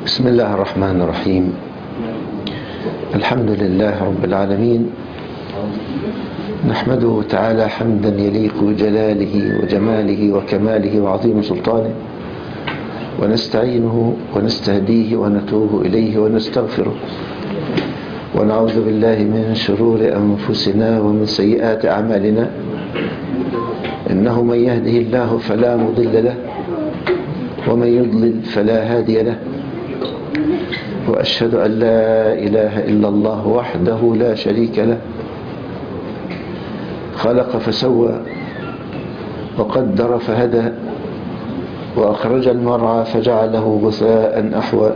بسم الله الرحمن الرحيم. الحمد لله رب العالمين، نحمده تعالى حمدا يليق بجلاله وجماله وكماله وعظيم سلطانه، ونستعينه ونستهديه ونتوب إليه ونستغفره، ونعوذ بالله من شرور أنفسنا ومن سيئات أعمالنا. إنه من يهده الله فلا مضل له، ومن يضلل فلا هادي له، وأشهد أن لا إله إلا الله وحده لا شريك له، خلق فسوى وقدر فهدى، وأخرج المرعى فجعله غثاء أحوى.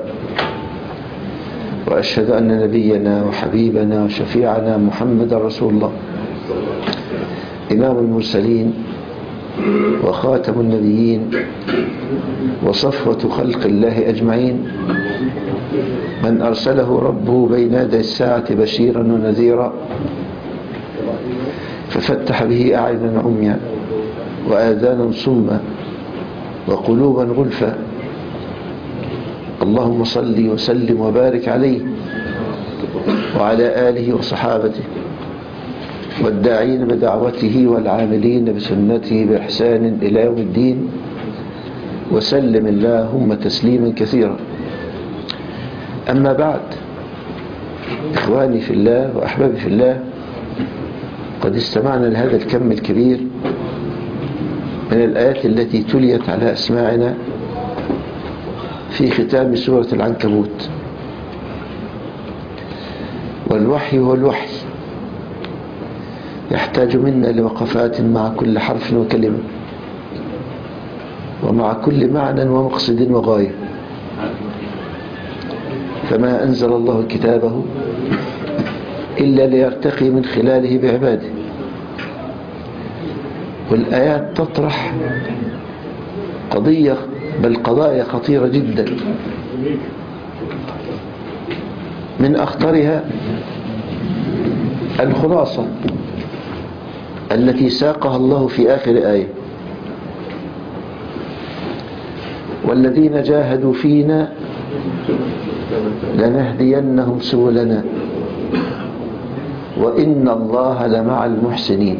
وأشهد أن نبينا وحبيبنا وشفيعنا محمد رسول الله، إمام المرسلين وخاتم النبيين وصفوة خلق الله أجمعين، من أرسله ربه بين يدي الساعة بشيرا ونذيرا، ففتح به أعينا عميا وآذانا صما وقلوبا غلفا. اللهم صل وسلم وبارك عليه وعلى آله وصحابته والداعين بدعوته والعاملين بسنته بإحسان إلى يوم الدين، وسلم اللهم تسليما كثيرا. أما بعد، إخواني في الله وأحبابي في الله، قد استمعنا لهذا الكم الكبير من الآيات التي تليت على أسماعنا في ختام سورة العنكبوت. والوحي هو الوحي، يحتاج منا لوقفات مع كل حرف وكلمة، ومع كل معنى ومقصد وغاية. فما أنزل الله كتابه إلا ليرتقي من خلاله بعباده. والآيات تطرح قضية، بل قضايا خطيرة جدا. من أخطرها الخلاصة التي ساقها الله في آخر آية: والذين جاهدوا فينا لنهدينهم سبلنا وإن الله لمع المحسنين.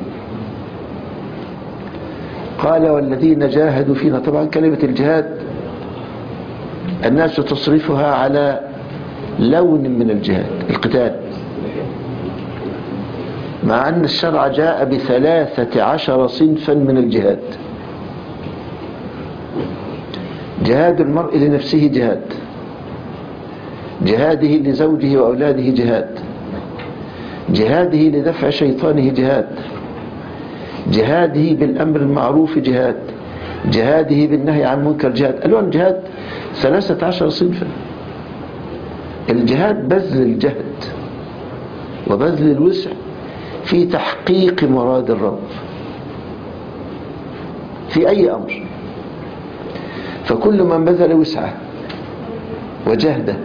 قال والذين جاهدوا فينا. طبعا كلمة الجهاد الناس تصرفها على لون من الجهاد، القتال، مع أن الشرع جاء ب13 صنفا من الجهاد. جهاد المرء لنفسه جهاد، جهاده لزوجه وأولاده جهاد، جهاده لدفع شيطانه جهاد، جهاده بالأمر المعروف جهاد، جهاده بالنهي عن منكر جهاد. ألوان جهاد 13 صنفا. الجهاد بذل الجهد وبذل الوسع في تحقيق مراد الرب في أي أمر. فكل من بذل وسعه وجهده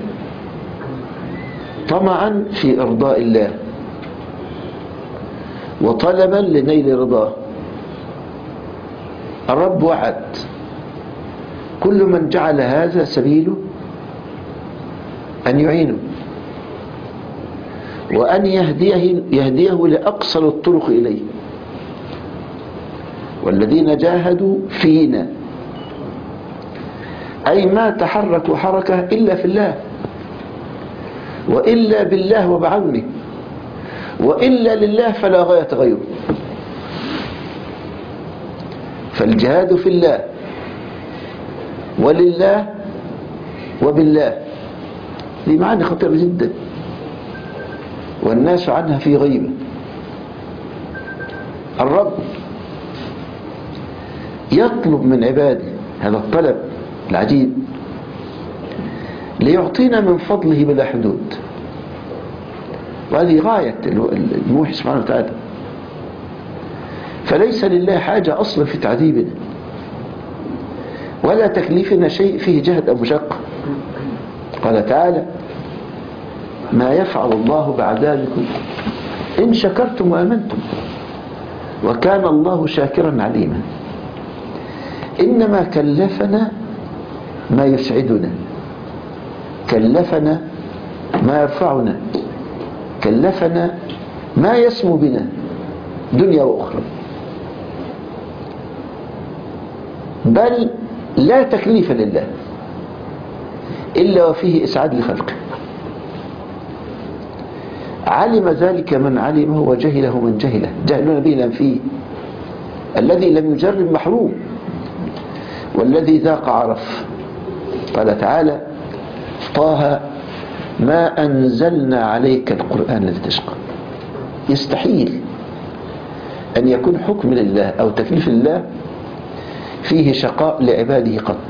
طمعا في إرضاء الله وطلبا لنيل رضاه، الرب وعد كل من جعل هذا سبيله أن يعينه وأن يهديه لأقصر الطرق إليه. والذين جاهدوا فينا، أي ما تحركوا حركة إلا في الله، وإلا بالله وبعونه، وإلا لله فلا غاية غيره. فالجهاد في الله ولله وبالله دي معاني خطيرة جدا، والناس عنها في غيبة. الرب يطلب من عباده هذا الطلب العجيب ليعطينا من فضله بلا حدود، وهذه غاية الموحي سبحانه وتعالى. فليس لله حاجة أصلا في تعذيبنا ولا تكليفنا شيء فيه جهد أو مشقة. قال تعالى: ما يفعل الله بعذابكم إن شكرتم وآمنتم وكان الله شاكرا عليما. إنما كلفنا ما يسعدنا، كلفنا ما يرفعنا، كلفنا ما يسمو بنا دنيا وأخرى، بل لا تكليف لله إلا وفيه إسعاد لخلقه. علم ذلك من علمه وجهله من جهله، جهلنا به لم فيه. الذي لم يجرب محروم، والذي ذاق عرف. قال تعالى: طه ما أنزلنا عليك القرآن لتشقى. يستحيل أن يكون حكم لله أو تكليف لله فيه شقاء لعباده قط.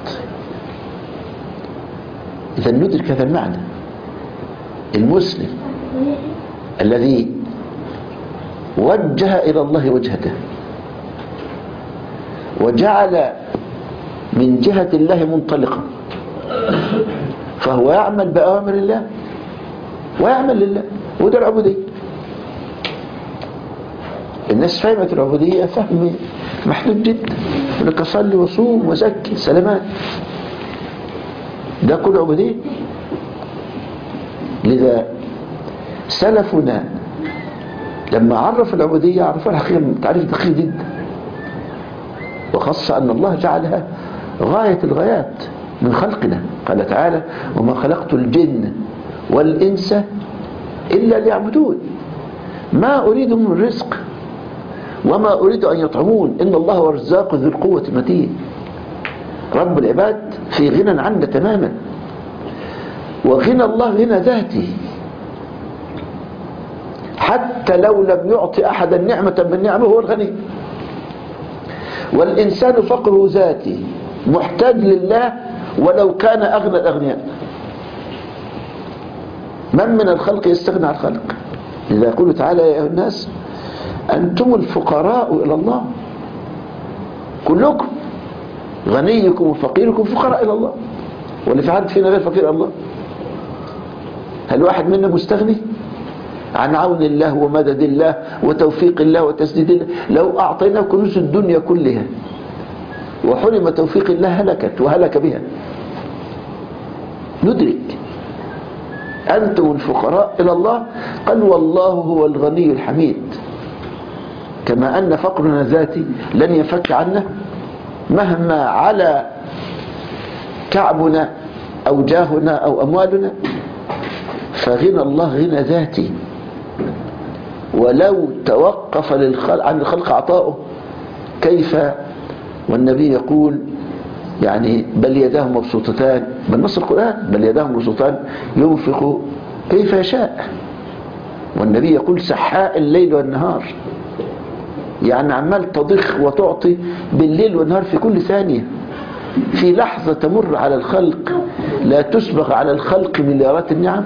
إذا ندرك هذا المعنى. المسلم الذي وجه إلى الله وجهته وجعل من جهة الله منطلقا، فهو يعمل بأوامر الله ويعمل لله، وده العبودية. الناس فهمت العبودية فهم محدود جدا، لك صلي وصوم وزكي سلامات، ده كل عبودية. لذا سلفنا لما عرف العبودية عرفها الحقيقة تعريف دقيق جدا، وخاصة أن الله جعلها غاية الغايات من خلقنا. قال تعالى: وما خلقت الجن والإنس إلا ليعبدون ما أريد من رزق وما أريد أن يطعمون إن الله هو الرزاق ذو القوة المتين. رب العباد في غنى عنا تماما، وغنى الله غنى ذاتي، حتى لو لم يعطي أحدا نعمة من نعمه هو الغني. والإنسان فقره ذاتي محتاج لله ولو كان أغنى الأغنياء. من الخلق يستغنى عن الخلق؟ لذا يقول تعالى: يا أيها الناس أنتم الفقراء إلى الله. كلكم، غنيكم وفقيركم فقراء إلى الله. ولا في حد فينا غير فقير إلى الله؟ هل واحد منا مستغني عن عون الله ومدد الله وتوفيق الله وتسديد الله؟ لو أعطيناه كنوز الدنيا كلها وحرم توفيق الله هلكت وهلك بها. ندرك أنتم الفقراء إلى الله. قال: والله هو الغني الحميد. كما أن فقرنا ذاتي لن ينفك عنا مهما على كعبنا أو جاهنا أو أموالنا، فغنى الله غنى ذاتي. ولو توقف عن الخلق عطاؤه كيف؟ والنبي يقول يعني: بل يداه مبسوطتان، من نص القرآن: بل يداه مبسوطتان ينفق كيف يشاء. والنبي يقول: سحاء الليل والنهار، يعني عمال تضخ وتعطي بالليل والنهار في كل ثانية. في لحظة تمر على الخلق لا تسبغ على الخلق مليارات النعم،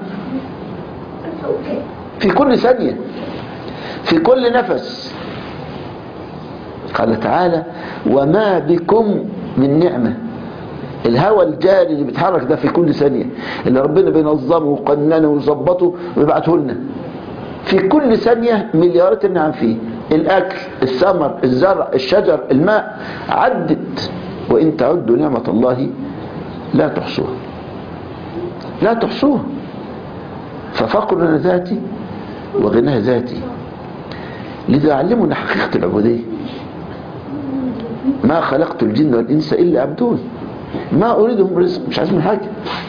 في كل ثانية، في كل نفس. قال تعالى: وما بكم من نعمة. الهوى الجاري اللي بيتحرك ده في كل ثانية، اللي ربنا بينظمه وقننه ويظبطه ويبعته لنا، في كل ثانية مليارات النعم فيه. الأكل، الثمر، الزرع، الشجر، الماء، عدت. وإن تعدوا نعمة الله لا تحصوها، لا تحصوها. ففقرنا ذاتي وغناه ذاتي. لذا علمنا حقيقة العبودية: ما خلقت الجن والإنس إلا يعبدون ما أريدهم رزق، مش عايز من حاجة.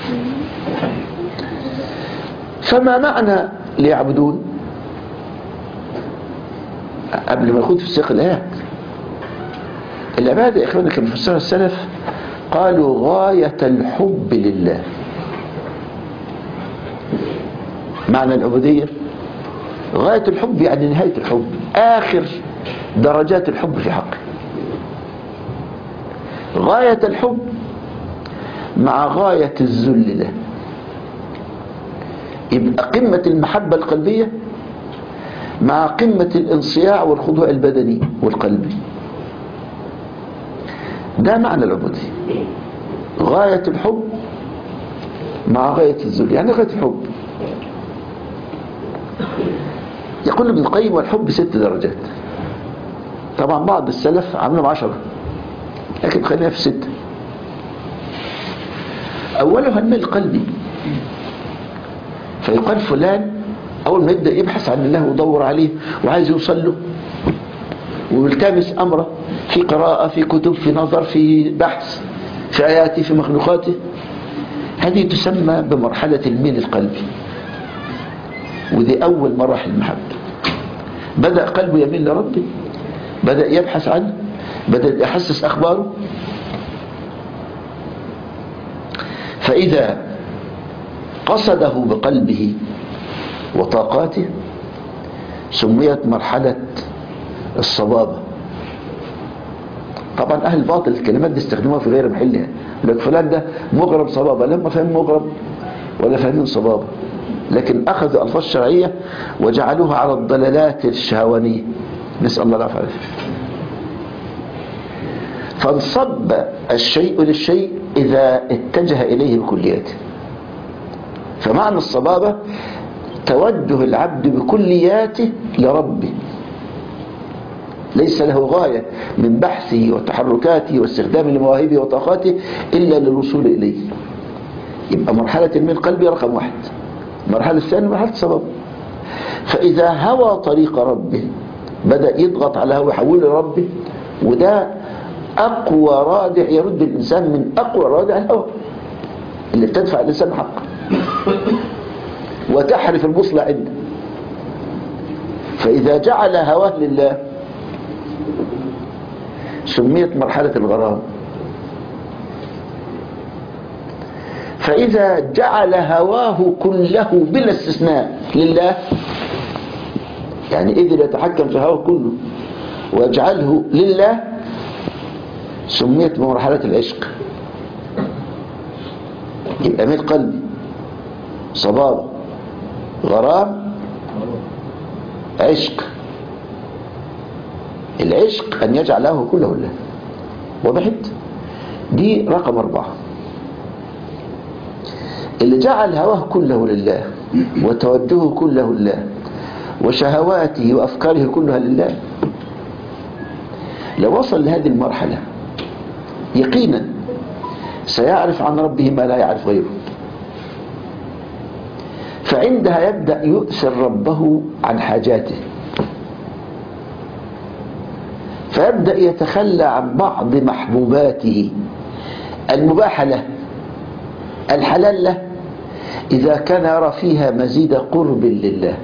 فما معنى ليعبدون؟ قبل ما نخوض في سياق الآيات، العبادة يا إخواننا كما فسرها السلف قالوا: غاية الحب لله. معنى العبودية غاية الحب، يعني نهاية الحب، آخر درجات الحب في حقه. غاية الحب مع غاية الذل له، يبقى قمة المحبة القلبية مع قمة الانصياع والخضوع البدني والقلبي. ده معنى العبودية: غاية الحب مع غاية الذل. يعني غاية الحب، يقول ابن القيم: والحب 6 درجات. طبعا بعض السلف عملهم 10، لكن خلينا في 6. أولها الميل القلبي، فيقال فلان أول ما يبدأ يبحث عن الله ويدور عليه وعايز يوصل له ويلتمس أمره في قراءة، في كتب، في نظر، في بحث في آياته، في مخلوقاته، هذه تسمى بمرحلة الميل القلبي. ودي أول مراحل المحبة. بدأ قلبه يميل لربه، بدأ يبحث عنه، بدأ يحسس أخباره. فإذا قصده بقلبه وطاقاته سميت مرحلة الصبابة. طبعا أهل الباطل الكلمات دي استخدموها في غير محلها، لك فلان ده مغرب صبابة، لما فهم مغرب ولا فاهمين صبابة، لكن أخذوا ألفاظ شرعية وجعلوها على الضلالات الشهوانية، نسأل الله العافية. فانصب الشيء للشيء إذا اتجه إليه بكلياته. فمعنى الصبابة توجه العبد بكلياته لربه، ليس له غاية من بحثه وتحركاته واستخدام لمواهبه وطاقاته إلا للوصول إليه. يبقى مرحلة الميل القلبي رقم 1. المرحلة الثانية مرحلة الصبابة. فإذا هوى طريق ربه بدأ يضغط على هو يحوله لربه، وده أقوى رادع يرد الإنسان من أقوى رادع الهوى اللي بتدفع الإنسان حقه وتحرف البوصلة عنده. فإذا جعل هواه لله سميت مرحلة الغرام. فإذا جعل هواه كله بلا استثناء لله، يعني قدر يتحكم في هواه كله ويجعله لله، سميت بمرحلة العشق. يبقى ميل قلبي، صبابة، غرام، عشق. العشق أن يجعل هواه كله لله. وضحت؟ دي رقم 4. اللي جعل هواه كله لله وتوجهه كله لله وشهواته وأفكاره كلها لله، لو وصل لهذه المرحلة يقينا سيعرف عن ربه ما لا يعرف غيره. فعندها يبدأ يؤثر ربه عن حاجاته، فيبدأ يتخلى عن بعض محبوباته المباحة له الحلال له إذا كان يرى فيها مزيد قرب لله،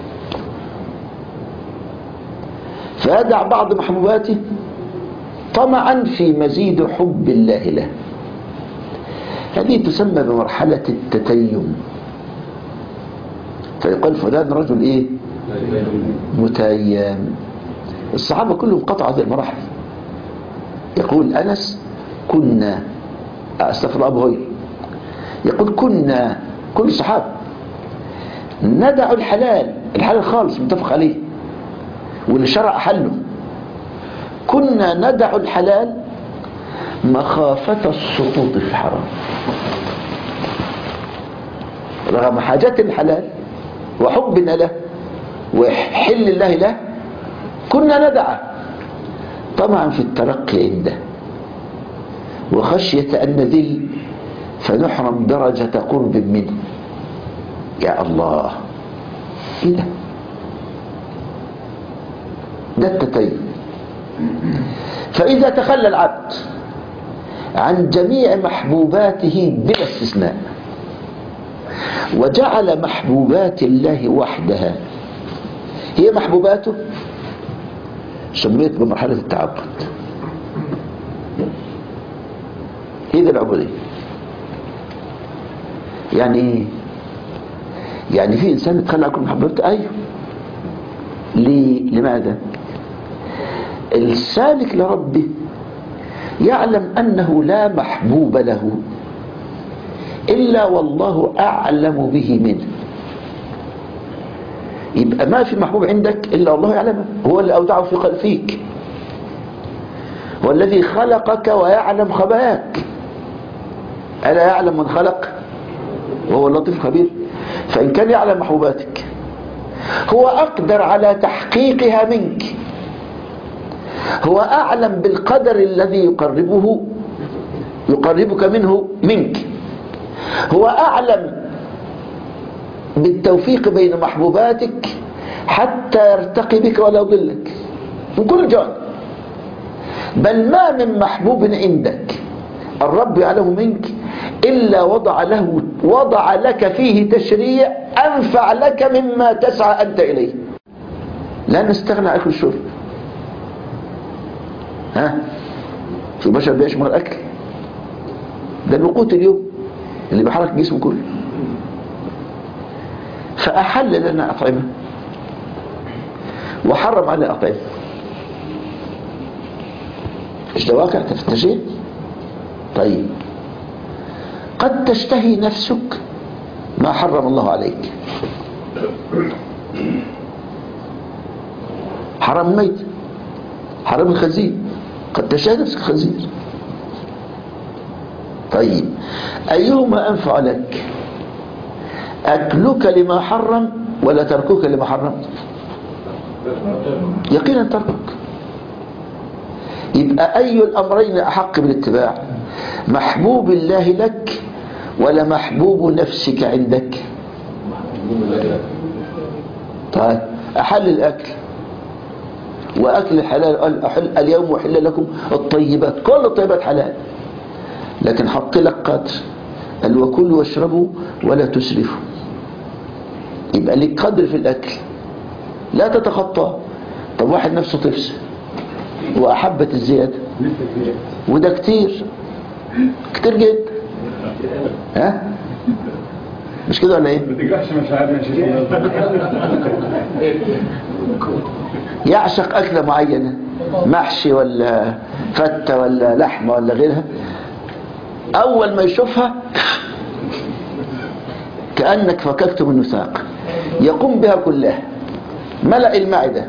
فيدع بعض محبوباته طمعا في مزيد حب الله له. هذه تسمى بمرحلة التتيم. فيقال فلان رجل ايه؟ متيم. الصحابة كلهم قطعوا هذه المراحل. يقول أنس كنا استغفر أبو هريرة يقول كنا كل الصحابة ندع الحلال خالص متفق عليه واللي شرع حله، كنا ندع الحلال مخافة السقوط في الحرام. رغم حاجات الحلال وحبنا له وحل الله له كنا ندع طمعا في الترقي عنده وخشية أن نذل فنحرم درجة قرب منه. يا الله، إيه ده التتيم. فإذا تخلى العبد عن جميع محبوباته بلا استثناء وجعل محبوبات الله وحدها هي محبوباته، سميت بمرحلة التعبد. هي دي العبودية. يعني ايه؟ يعني في انسان يتخلى عن كل محبوباته. ايوه. لماذا؟ السالك لربه يعلم أنه لا محبوب له إلا والله أعلم به منه. يبقى ما في محبوب عندك إلا الله يعلمه، هو اللي أودعه في قلبك، هو الذي خلقك ويعلم خباياك. ألا يعلم من خلق وهو اللطيف الخبير؟ فإن كان يعلم محبوباتك هو أقدر على تحقيقها منك، هو أعلم بالقدر الذي يقربك منه منك، هو أعلم بالتوفيق بين محبوباتك حتى يرتقي بك ولا يضلك من كل جانب. بل ما من محبوب عندك الرب يعلم منك إلا وضع لك فيه تشريع أنفع لك مما تسعى أنت إليه. لا نستغنى عن أكل الشرب. في بشر بيعيش من الأكل، ده الوقوت اليوم اللي بيحرك جسمه كله. فأحل لنا أطعمة وحرم علينا أطعمة. مش ده واقع تفتشين؟ طيب قد تشتهي نفسك ما حرم الله عليك. حرام الميت، حرام الخنزير، قد تشتهي نفسك الخنزير. طيب أيهما أنفع لك، أكلك لما حرم ولا تركك لما حرم؟ يقينا تركك. يبقى أي الأمرين أحق بالاتباع، محبوب الله لك ولا محبوب نفسك عندك؟ طيب أحل الأكل، وأكل الحلال اليوم وحل لكم الطيبات، كل الطيبات حلال، لكن حط لك قدر، قال وكلوا واشربوا ولا تسرفوا. يبقى لك قدر في الأكل لا تتخطاه. طب واحد نفسه تفسد وأحبت الزيادة، وده كتير كتير جدا، مش كده ولا ايه؟ يعشق أكلة معينة، محشي ولا فتة ولا لحمة ولا غيرها، أول ما يشوفها كأنك فككت من وثاق، يقوم بها كلها، ملأ المعدة،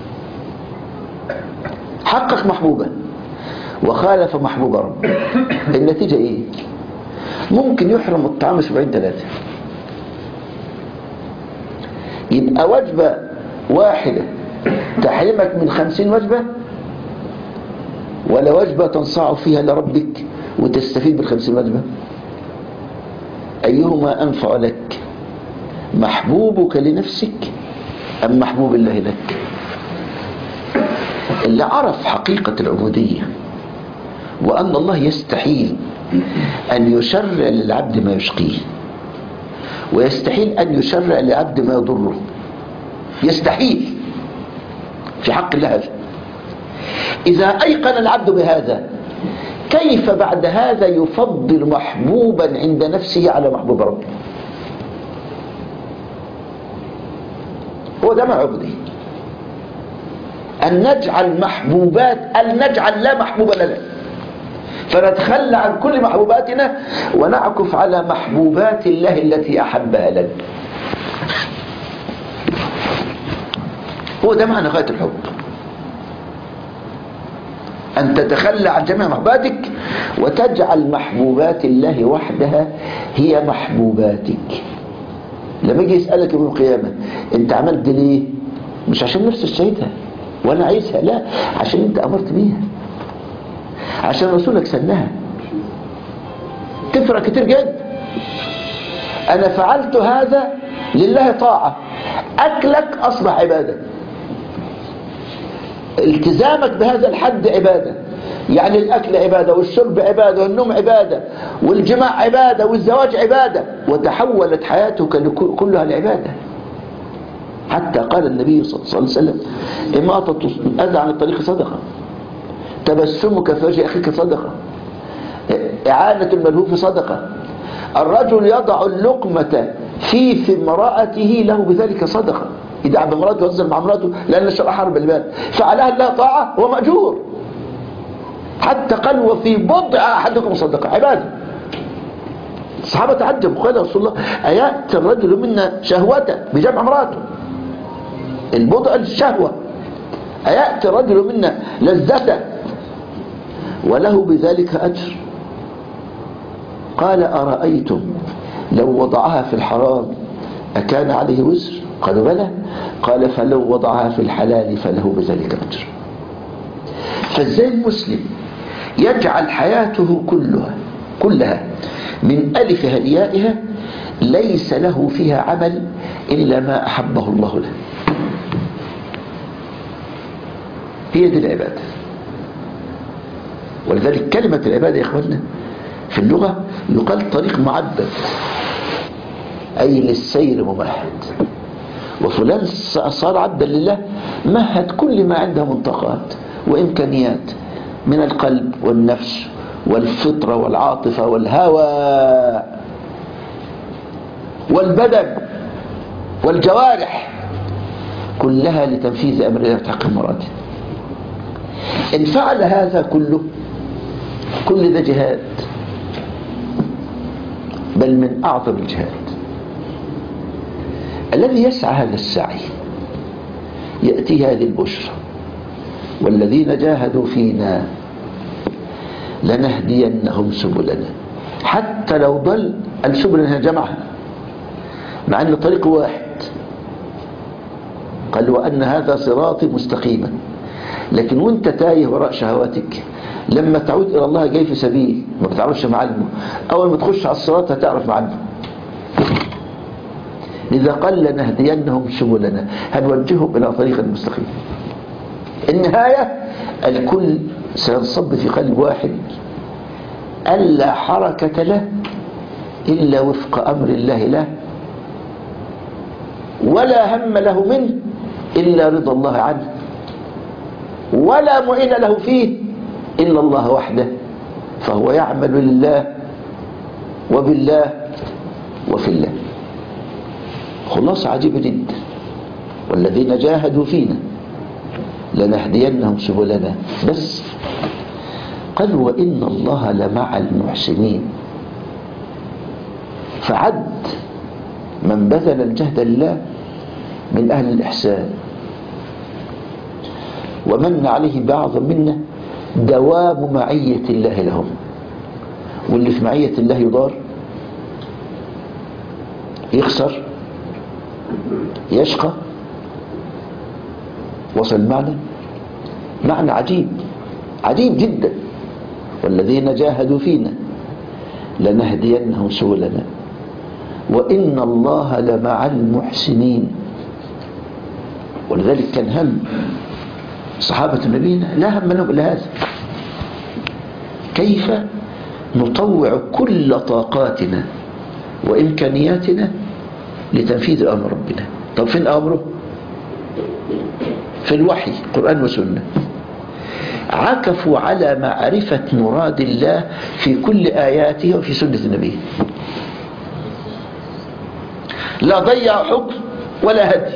حقق محبوبا وخالف محبوب رب. النتيجة ايه؟ ممكن يحرم الطعام 70-3. يبقى وجبة واحدة تحرمك من 50 وجبة، ولا وجبة تنصاع فيها لربك وتستفيد بال50 وجبة؟ أيهما أنفع لك، محبوبك لنفسك أم محبوب الله لك؟ اللي عرف حقيقة العبودية وأن الله يستحيل أن يشرع للعبد ما يشقيه، ويستحيل أن يشرع للعبد ما يضره، يستحيل في حق الله هذا. إذا أيقن العبد بهذا، كيف بعد هذا يفضل محبوبا عند نفسه على محبوب ربه؟ هو ده ما عبدي، أن نجعل نجعل لا محبوب لنا، فنتخلى عن كل محبوباتنا ونعكف على محبوبات الله التي أحبها لنا. هو ده معنى غاية الحب، أن تتخلى عن جميع محبوباتك وتجعل محبوبات الله وحدها هي محبوباتك. لما يجي يسألك يوم القيامة أنت عملت ليه؟ مش عشان نفسي اشتهيتها وأنا عايزها، لا، عشان أنت أمرت بيها، عشان رسولك سنها. تفرق كتير جدا. أنا فعلت هذا لله طاعة، أكلك أصبح عبادة، التزامك بهذا الحد عبادة، يعني الأكل عبادة والشرب عبادة والنوم عبادة والجماع عبادة والزواج عبادة، وتحولت حياتك كلها لعبادة. حتى قال النبي صلى الله عليه وسلم إماطة الأذى عن الطريق صدقة، تبسمك في وجه أخيك صدقة، إعانة الملهوف صدقة، الرجل يضع اللقمة في امرأته له بذلك صدقة، يدعى بامرأته وينزل مع امرأته، لأن الشرع حرب البال، فعلها الله طاعة هو مأجور. حتى قال وفي بضع أحدكم صدقة، عبادة. الصحابة تعجبوا، قال رسول الله أيأتي الرجل منا شهوته بجمع امرأته، البضع الشهوة، أيأتي الرجل منا لذته وله بذلك أجر؟ قال أرأيتم لو وضعها في الحرام أكان عليه وزر؟ قالوا بلى. قال فلو وضعها في الحلال فله بذلك أجر. فازاي المسلم يجعل حياته كلها كلها من ألفها ليائها ليس له فيها عمل إلا ما أحبه الله له. هي دي العبادة. ولذلك كلمة العبادة يا إخواننا في اللغة يقال طريق معبد، أي للسير ممهد. وفلان صار عبدا لله، مهد كل ما عنده منطقات وإمكانيات من القلب والنفس والفطرة والعاطفة والهوى والبدن والجوارح، كلها لتنفيذ أمر الله وتحقيق مراده. إن فعل هذا كله، كل ده جهاد، بل من أعظم الجهاد. الذي يسعى هذا السعي يأتي هذه البشرى: والذين جاهدوا فينا لنهدينهم سبلنا. حتى لو ضل السبل هنا جمعها، مع أن طريق واحد، قال وأن هذا صراطي مستقيما. لكن وانت تايه وراء شهواتك، لما تعود إلى الله جاي في سبيل ما بتعرفش معلمه، أول ما تخش على الصراط هتعرف معلمه. لذا قال لنهدينهم سبلنا، هنوجههم إلى طريق مستقيم. النهاية الكل سينصب في قلب واحد، ألا حركة له إلا وفق أمر الله له، ولا هم له منه إلا رضا الله عنه، ولا معين له فيه إلا الله وحده، فهو يعمل لله وبالله وفي الله. خلاصة عجيبة جدا: والذين جاهدوا فينا لنهدينهم سبلنا. بس قال وإن الله لمع المحسنين، فعد من بذل الجهد لله من أهل الإحسان، ومن عليه بأعظم منه دوام معية الله لهم. واللي في معية الله يضار، يخسر، يشقى. وصل المعنى؟ معنى عجيب، عجيب جدا: والذين جاهدوا فينا لنهدينهم سبلنا وإن الله لمع المحسنين. ولذلك كان هم صحابة نبينا لا هم لهم إلا هذا: كيف نطوع كل طاقاتنا وإمكانياتنا لتنفيذ أمر ربنا. طب فين أمره؟ في الوحي، قرآن وسنة. عكفوا على معرفة مراد الله في كل آياته وفي سنة النبي، لا ضيع حكم ولا هدي.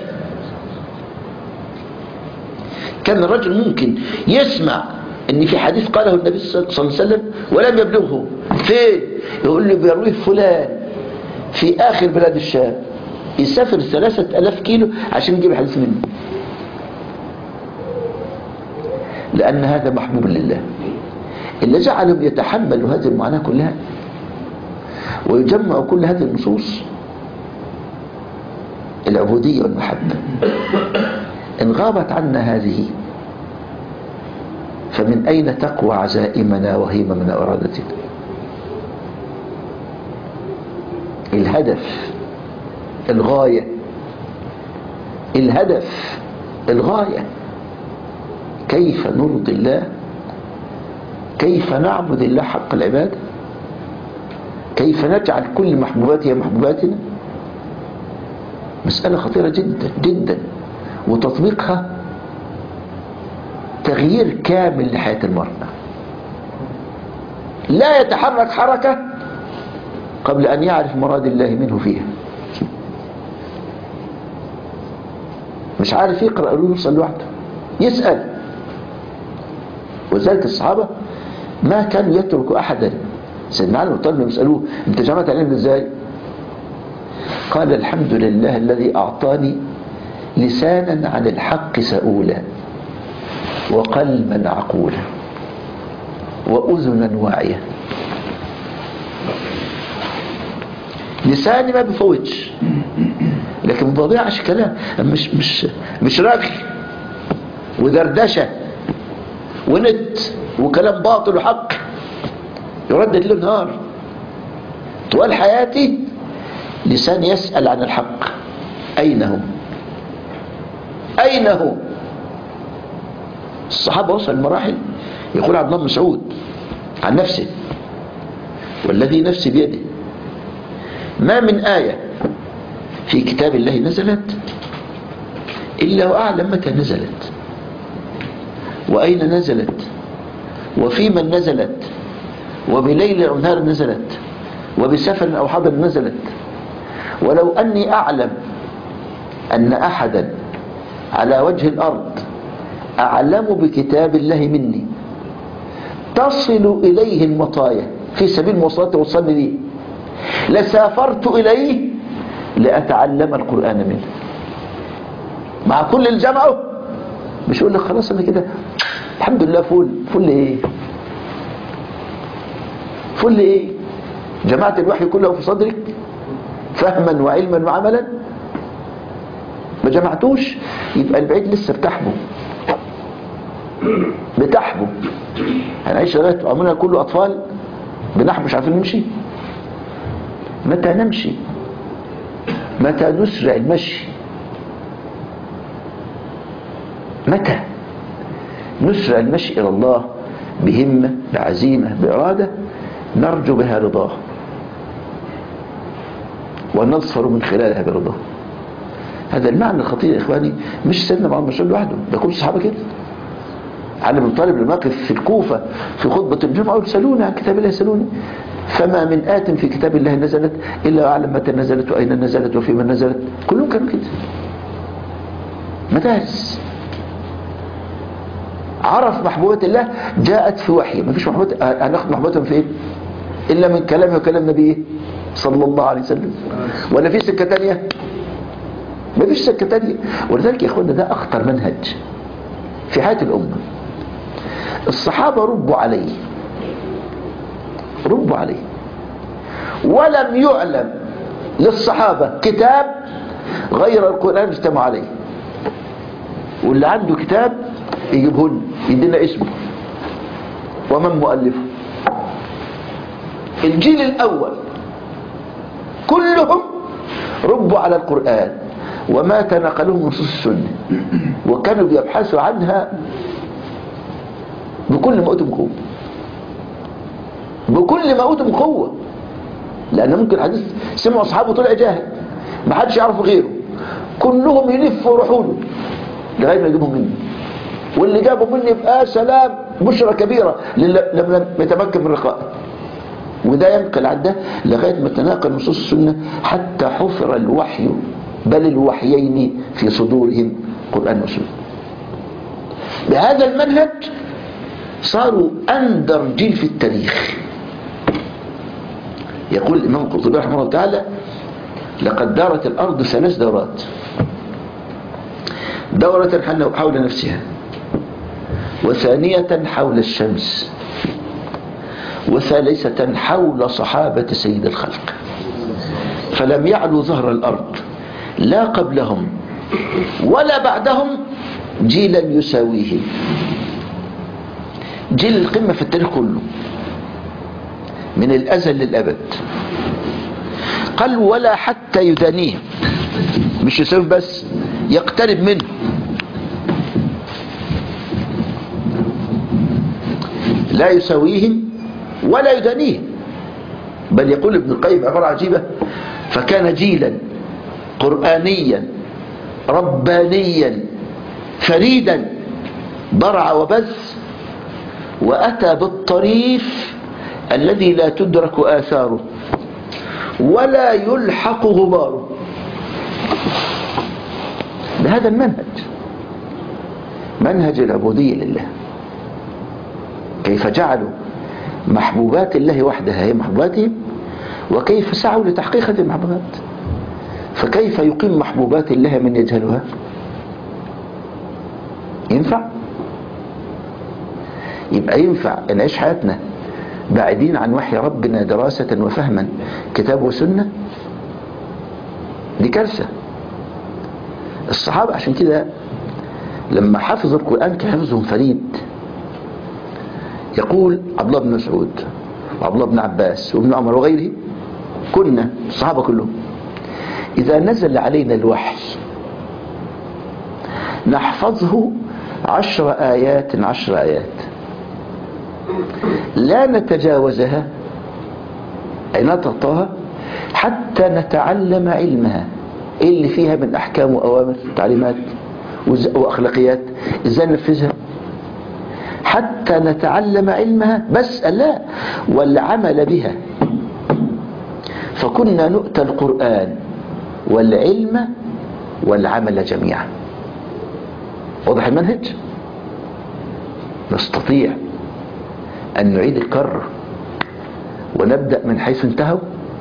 كان الرجل ممكن يسمع ان في حديث قاله النبي صلى الله عليه وسلم ولم يبلغه. فين؟ يقول له بيرويه فلان في آخر بلاد الشام، يسافر 3000 كيلو عشان يجيب الحديث منه، لأن هذا محبوب لله. اللي جعلهم يتحملوا هذه المعاناة كلها ويجمعوا كل هذه النصوص العبودية والمحبة. إن غابت عنا هذه فمن أين تقوى عزائمنا وهيممنا وإرادتنا؟ الهدف، الغاية، الهدف، الغاية، كيف نرضي الله، كيف نعبد الله حق العبادة، كيف نجعل كل محبوباته محبوباتنا. مسألة خطيرة جدا جدا، وتطبيقها تغيير كامل لحياة المرء. لا يتحرك حركة قبل أن يعرف مراد الله منه فيها. مش عارف يقرأ ويوصل لوحده، يسأل. وذلك الصحابة ما كانوا يتركوا أحدا. سيدنا علي وطلب يسألوه: أنت جمعت علم إزاي؟ قال: الحمد لله الذي أعطاني لسانا عن الحق سؤولا، وقلبا عقولا، وأذنا واعية. لساني ما بفوتش، لكن ما بضيعش كلام، مش رغي ودردشة ونت وكلام باطل وحق يردد له نهار. طوال حياتي لسان يسأل عن الحق، أين هو؟ أين هو؟ الصحابة وصل المراحل، يقول عبد الله بن مسعود عن نفسه: والذي نفسي بيده ما من آية في كتاب الله نزلت إلا وأعلم متى نزلت، وأين نزلت، وفي من نزلت، وبليل أو نهار نزلت، وبسفر أو حضر نزلت، ولو أني أعلم أن أحدا على وجه الأرض أعلم بكتاب الله مني تصل إليه المطايا في سبيل مواصلته توصلني ليه لسافرت إليه لأتعلم القرآن منه. مع كل الجمع مش يقول لك خلاص أنا كده الحمد لله فل إيه؟ فل إيه؟ جمعت الوحي كله في صدرك فهما وعلما وعملا؟ ما جمعتوش يبقى البعيد لسه بتحبه. هنعيش لغايه عمرنا كله اطفال بنحبه مش عارفين نمشي. متى نمشي؟ متى نسرع المشي؟ متى نسرع المشي الى الله بهمه بعزيمه باراده نرجو بها رضاه ونظفر من خلالها برضاه. هذا المعنى الخطير يا اخواني، مش سيدنا محمد مسعود لوحده، ده كل الصحابه كده. علي بن طالب لما وقف في الكوفه في خطبه الجمعه يقول: سالوني عن كتاب الله، سالوني فما من آت في كتاب الله نزلت الا اعلم متى نزلت واين نزلت وفي من نزلت. كلهم كانوا كده. مدارس عرف محبوبات الله جاءت في وحي. ما فيش محبوبات هناخد محبوباتهم فين الا من كلامه وكلام نبيه صلى الله عليه وسلم. ولا في سكه ثانيه؟ ما فيش سكه ثانيه. ولذلك يا اخوانا ده اخطر منهج في حياه الامه. الصحابه ربوا عليه ولم يعلم للصحابه كتاب غير القران اجتمعوا عليه. واللي عنده كتاب يجيبه لنا يدينا اسمه ومن مؤلفه. الجيل الاول كلهم ربوا على القرآن وما تنقلهم نصوص السنة، وكانوا بيبحثوا عنها بكل ما أوتهم قوة. لأن ممكن حديث سمعوا أصحابه طلع جاهل ما حدش يعرف غيره، كلهم يلفوا ويروحوا له لغاية ما يجيبهم مني، واللي جابوا مني يبقى سلام بشرى كبيرة لم يتمكن من رقائه. وده ينقل عن ده لغاية ما تناقل نصوص السنة حتى حفر الوحي بل الوحيين في صدورهم قرآن وسنة. بهذا المنهج صاروا أندر جيل في التاريخ. يقول الإمام القرطبي رحمه الله تعالى: لقد دارت الأرض 3 دورات، دورة حول نفسها، وثانية حول الشمس، وثالثة حول صحابة سيد الخلق، فلم يعلو ظهر الأرض لا قبلهم ولا بعدهم جيلا يساويهم. جيل القمة في التاريخ كله من الأزل للأبد. قال: ولا حتى يدانيهم، مش يساوي بس، يقترب منه. لا يساويهم ولا يدانيهم. بل يقول ابن القيم عبارة عجيبة: فكان جيلا قرآنيا ربانيا فريدا برع وبث، وأتى بالطريف الذي لا تدرك آثاره ولا يلحق غباره. بهذا المنهج، منهج العبودية لله، كيف جعلوا محبوبات الله وحدها هي محبوباتهم، وكيف سعوا لتحقيق هذه المحبوبات. فكيف يقيم محبوبات الله من يجهلها؟ ينفع؟ يبقى ينفع نعيش حياتنا بعيدين عن وحي ربنا دراسة وفهما كتاب وسنة؟ دي كارثة. الصحابة عشان كده لما حفظوا القرآن كان حفظهم فريد. يقول عبد الله بن مسعود وعبد الله بن عباس وابن عمر وغيره: كنا الصحابة كلهم إذا نزل علينا الوحي نحفظه 10 آيات 10 آيات لا نتجاوزها أي نتخطاها حتى نتعلم علمها، إيه اللي فيها من أحكام وأوامر وتعليمات وأخلاقيات إزاي ننفذها، حتى نتعلم علمها بس لا والعمل بها. فكنا نؤتى القرآن والعلم والعمل جميعا. واضح المنهج؟ نستطيع أن نعيد الكرة ونبدأ من حيث انتهوا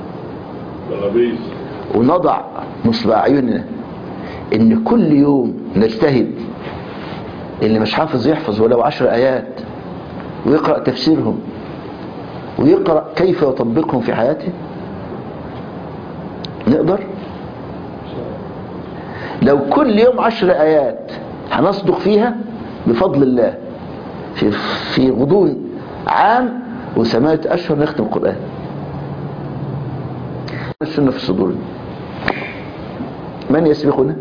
ونضع نصب أعيننا إن كل يوم نجتهد، اللي مش حافظ يحفظ ولو 10 آيات ويقرأ تفسيرهم ويقرأ كيف يطبقهم في حياته. نقدر لو كل يوم 10 آيات هنصدق فيها بفضل الله في غضون عام و8 أشهر نختم القرآن. السنة في الصدور. من يسبقنا؟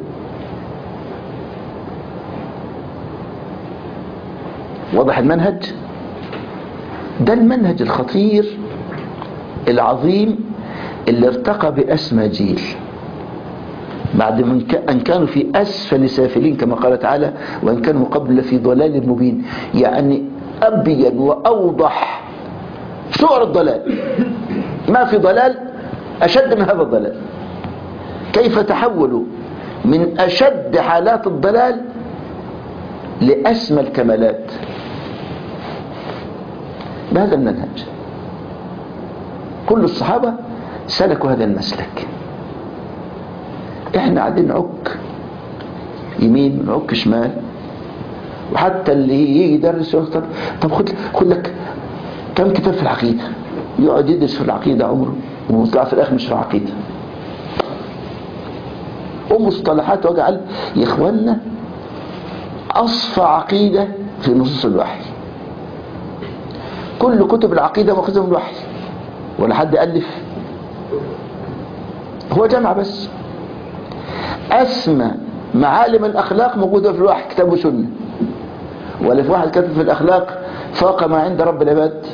واضح المنهج؟ ده المنهج الخطير العظيم اللي ارتقى بأسمى جيل بعد أن كانوا في أسفل سافلين كما قال تعالى وإن كانوا قبل في ضلال مبين، يعني أبين وأوضح صور الضلال، ما في ضلال أشد من هذا الضلال. كيف تحولوا من أشد حالات الضلال لأسمى الكمالات بهذا المنهج. كل الصحابة سلكوا هذا المسلك. احنا قاعدين نعك يمين نعك شمال، وحتى اللي يجي يدرس يقول طب خد لك كم كتاب في العقيدة، يقعد يدرس في العقيدة عمره ويطلع في الآخر مش في العقيدة ومصطلحات وجع قلب. يا إخواننا أصفى عقيدة في نصوص الوحي، كل كتب العقيدة مأخوذة من الوحي ولا حد ألف، هو جمع بس. أسمى معالم الأخلاق موجودة في الوحي كتاب وسنة، ولا في واحد كتب في الأخلاق فاق ما عند رب العباد.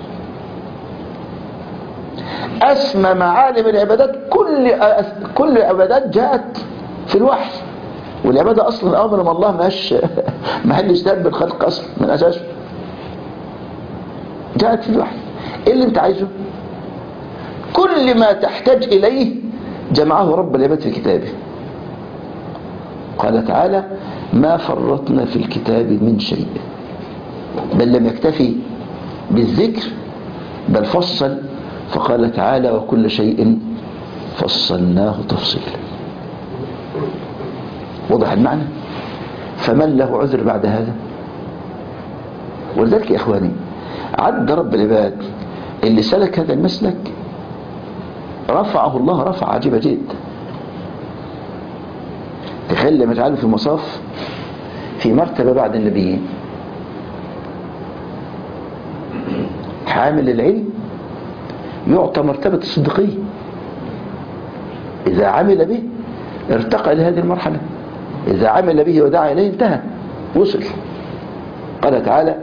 أسمى معالم العبادات كل العبادات جاءت في الوحي، والعبادة أصلا أمر من الله ماش محل اجتهاد بالخلق أصلا من أساسه، جاءت في الوحي. إيه اللي أنت عايزه؟ كل ما تحتاج إليه جمعه رب العباد في كتابه. قال تعالى ما فرطنا في الكتاب من شيء، بل لم يكتفي بالذكر بل فصل، فقال تعالى وكل شيء فصلناه تفصيلا. وضح المعنى؟ فمن له عذر بعد هذا؟ ولذلك يا إخواني عد رب العباد اللي سلك هذا المسلك رفعه الله رفع عجيبة جدا. تخيل لما يجعله في المصاف في مرتبة بعد النبيين، حامل العلم يعطى مرتبة الصديقية، إذا عمل به ارتقى لهذه المرحلة، إذا عمل به ودعا إليه انتهى وصل. قال تعالى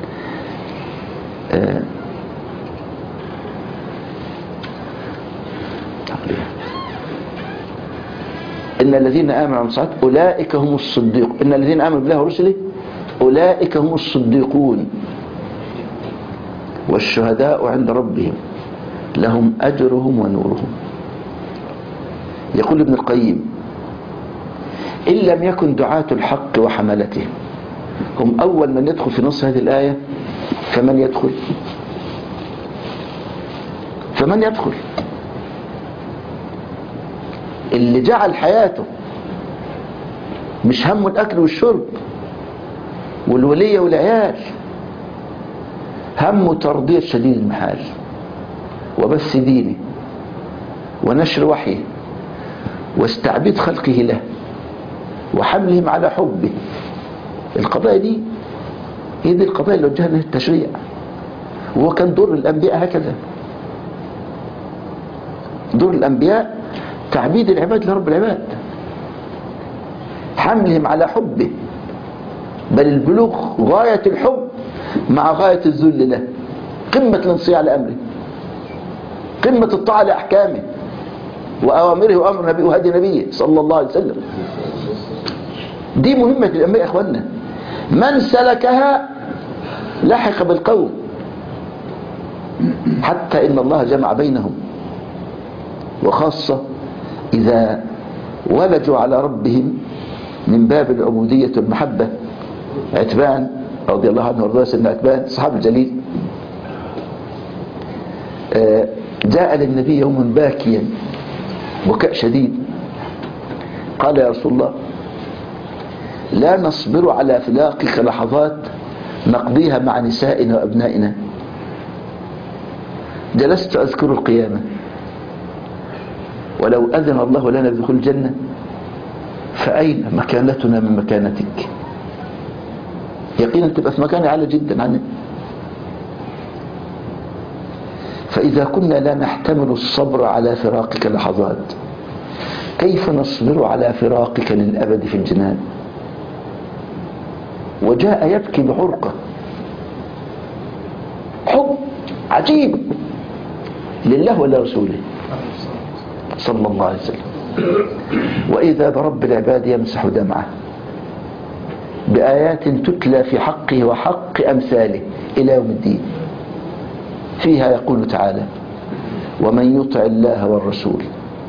إن الذين آمنوا وعملوا الصالحات أولئك هم الصديقون، إن الذين آمنوا بالله ورسله أولئك هم الصديقون والشهداء عند ربهم لهم أجرهم ونورهم. يقول ابن القيم إن لم يكن دعاة الحق وحملته هم أول من يدخل في نص هذه الآية فمن يدخل؟ فمن يدخل؟ اللي جعل حياته مش همه الأكل والشرب والولية والعيال، همه ترضية شديد المحال وبث دينه ونشر وحيه واستعبيد خلقه له وحملهم على حبه. القضايا دي هي دي القضايا اللي وجهها لها التشريع، وهو كان دور الأنبياء هكذا. دور الأنبياء تعبيد العباد لرب العباد، حملهم على حبه، بل البلوغ غاية الحب مع غاية الذل له، قمة الانصياع لأمره، قمة الطاعة لأحكامه وأوامره وأمر نبيه وهدي نبيه صلى الله عليه وسلم. دي مهمة الأنبياء يا إخواننا، من سلكها لحق بالقوم، حتى إن الله جمع بينهم، وخاصة إذا ولجوا على ربهم من باب العبودية والمحبة. عتبان رضي الله عنه وارضاه، سيدنا عتبان صحابي الجليل، جاء للنبي يوما باكيا بكاء شديد، قال يا رسول الله لا نصبر على فراقك لحظات نقضيها مع نسائنا وأبنائنا، جلست أذكر القيامة، ولو أذن الله لنا بدخول الجنة فأين مكانتنا من مكانتك؟ يقينا تبقى في مكان عالي جدا عنه. فإذا كنا لا نحتمل الصبر على فراقك لحظات، كيف نصبر على فراقك للأبد في الجنان؟ وجاء يبكي بحرقة، حب عجيب لله ولرسوله صلى الله عليه وسلم. وإذا برب العباد يمسح دمعه بآيات تتلى في حقه وحق أمثاله إلى يوم الدين. فيها يقول تعالى ومن يطع الله والرسول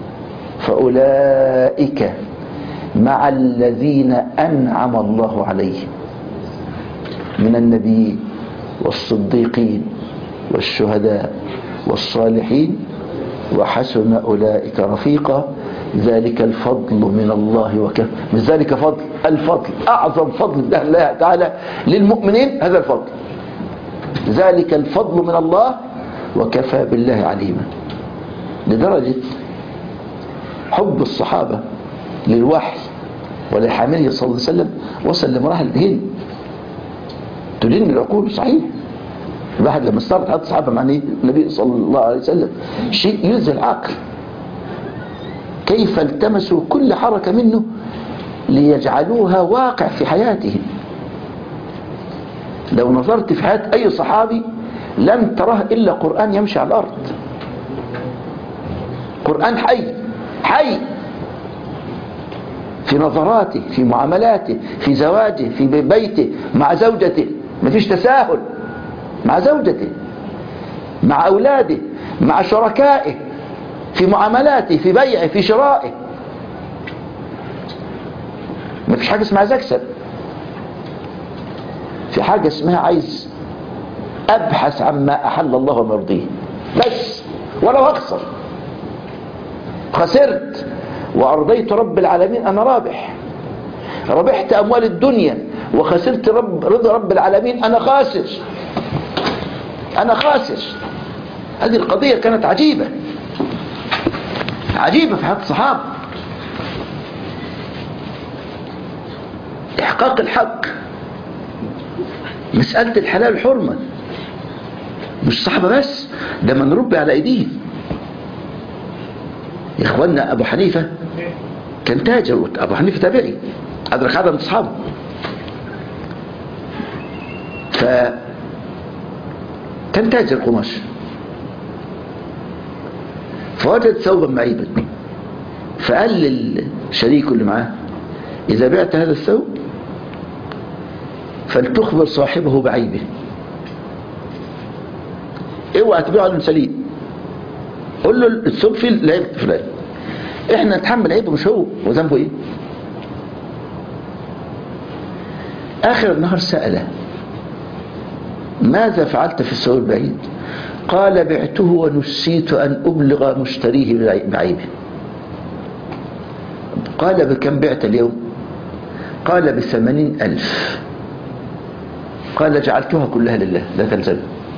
فأولئك مع الذين أنعم الله عليهم من النبيين والصديقين والشهداء والصالحين وحسن أولئك رفيقا ذلك الفضل من الله وكفى. مش ذلك فضل، الفضل أعظم فضل الله تعالى للمؤمنين، هذا الفضل، ذلك الفضل من الله وكفى بالله عليما. لدرجة حب الصحابة للوحي ولحامله صلى الله عليه وسلم وصل لمراحل الهند تلين العقول. صحيح الواحد لما استرد حد الصحابة مع النبي صلى الله عليه وسلم شيء يلزم العقل، كيف التمسوا كل حركة منه ليجعلوها واقع في حياتهم. لو نظرت في حياة أي صحابي لن تراه إلا قرآن يمشي على الأرض، قرآن حي حي في نظراته، في معاملاته، في زواجه، في بيته، مع زوجته، ما فيش تساهل، مع زوجته، مع أولاده، مع شركائه، في معاملاته، في بيعه، في شرائه، ما فيش حاجة اسمها زكسل، في حاجة اسمها عايز أبحث عما أحل الله وما يرضيه بس، ولو أخسر خسرت وأرضيت رب العالمين أنا رابح، ربحت أموال الدنيا وخسرت رضا رب العالمين أنا خاسر، أنا خاسر. هذه القضية كانت عجيبة عجيبة في حياة الصحابة، إحقاق الحق، مسألة الحلال والحرمة، مش صحابة بس، ده من ربي على أيديهم. يا إخواننا أبو حنيفة كان تاجر، أبو حنيفة تابعي أدرك عدد من أصحابه، فكان تاجر قماش، فوجد ثوبا معيبا، فقال للشريك اللي معاه إذا بعت هذا الثوب فلتخبر صاحبه بعيبه، اوعى تبيعه على سليم، قول له الثوب فيه العيب فلان، احنا نتحمل عيبه مش هو، وذنبه ايه؟ اخر النهار سأله ماذا فعلت في الثوب البعيد؟ قال بعته ونسيت ان ابلغ مشتريه بعيبه. قال بكم بعت اليوم؟ قال ب80,000. قال جعلتها كلها لله لا تلزم،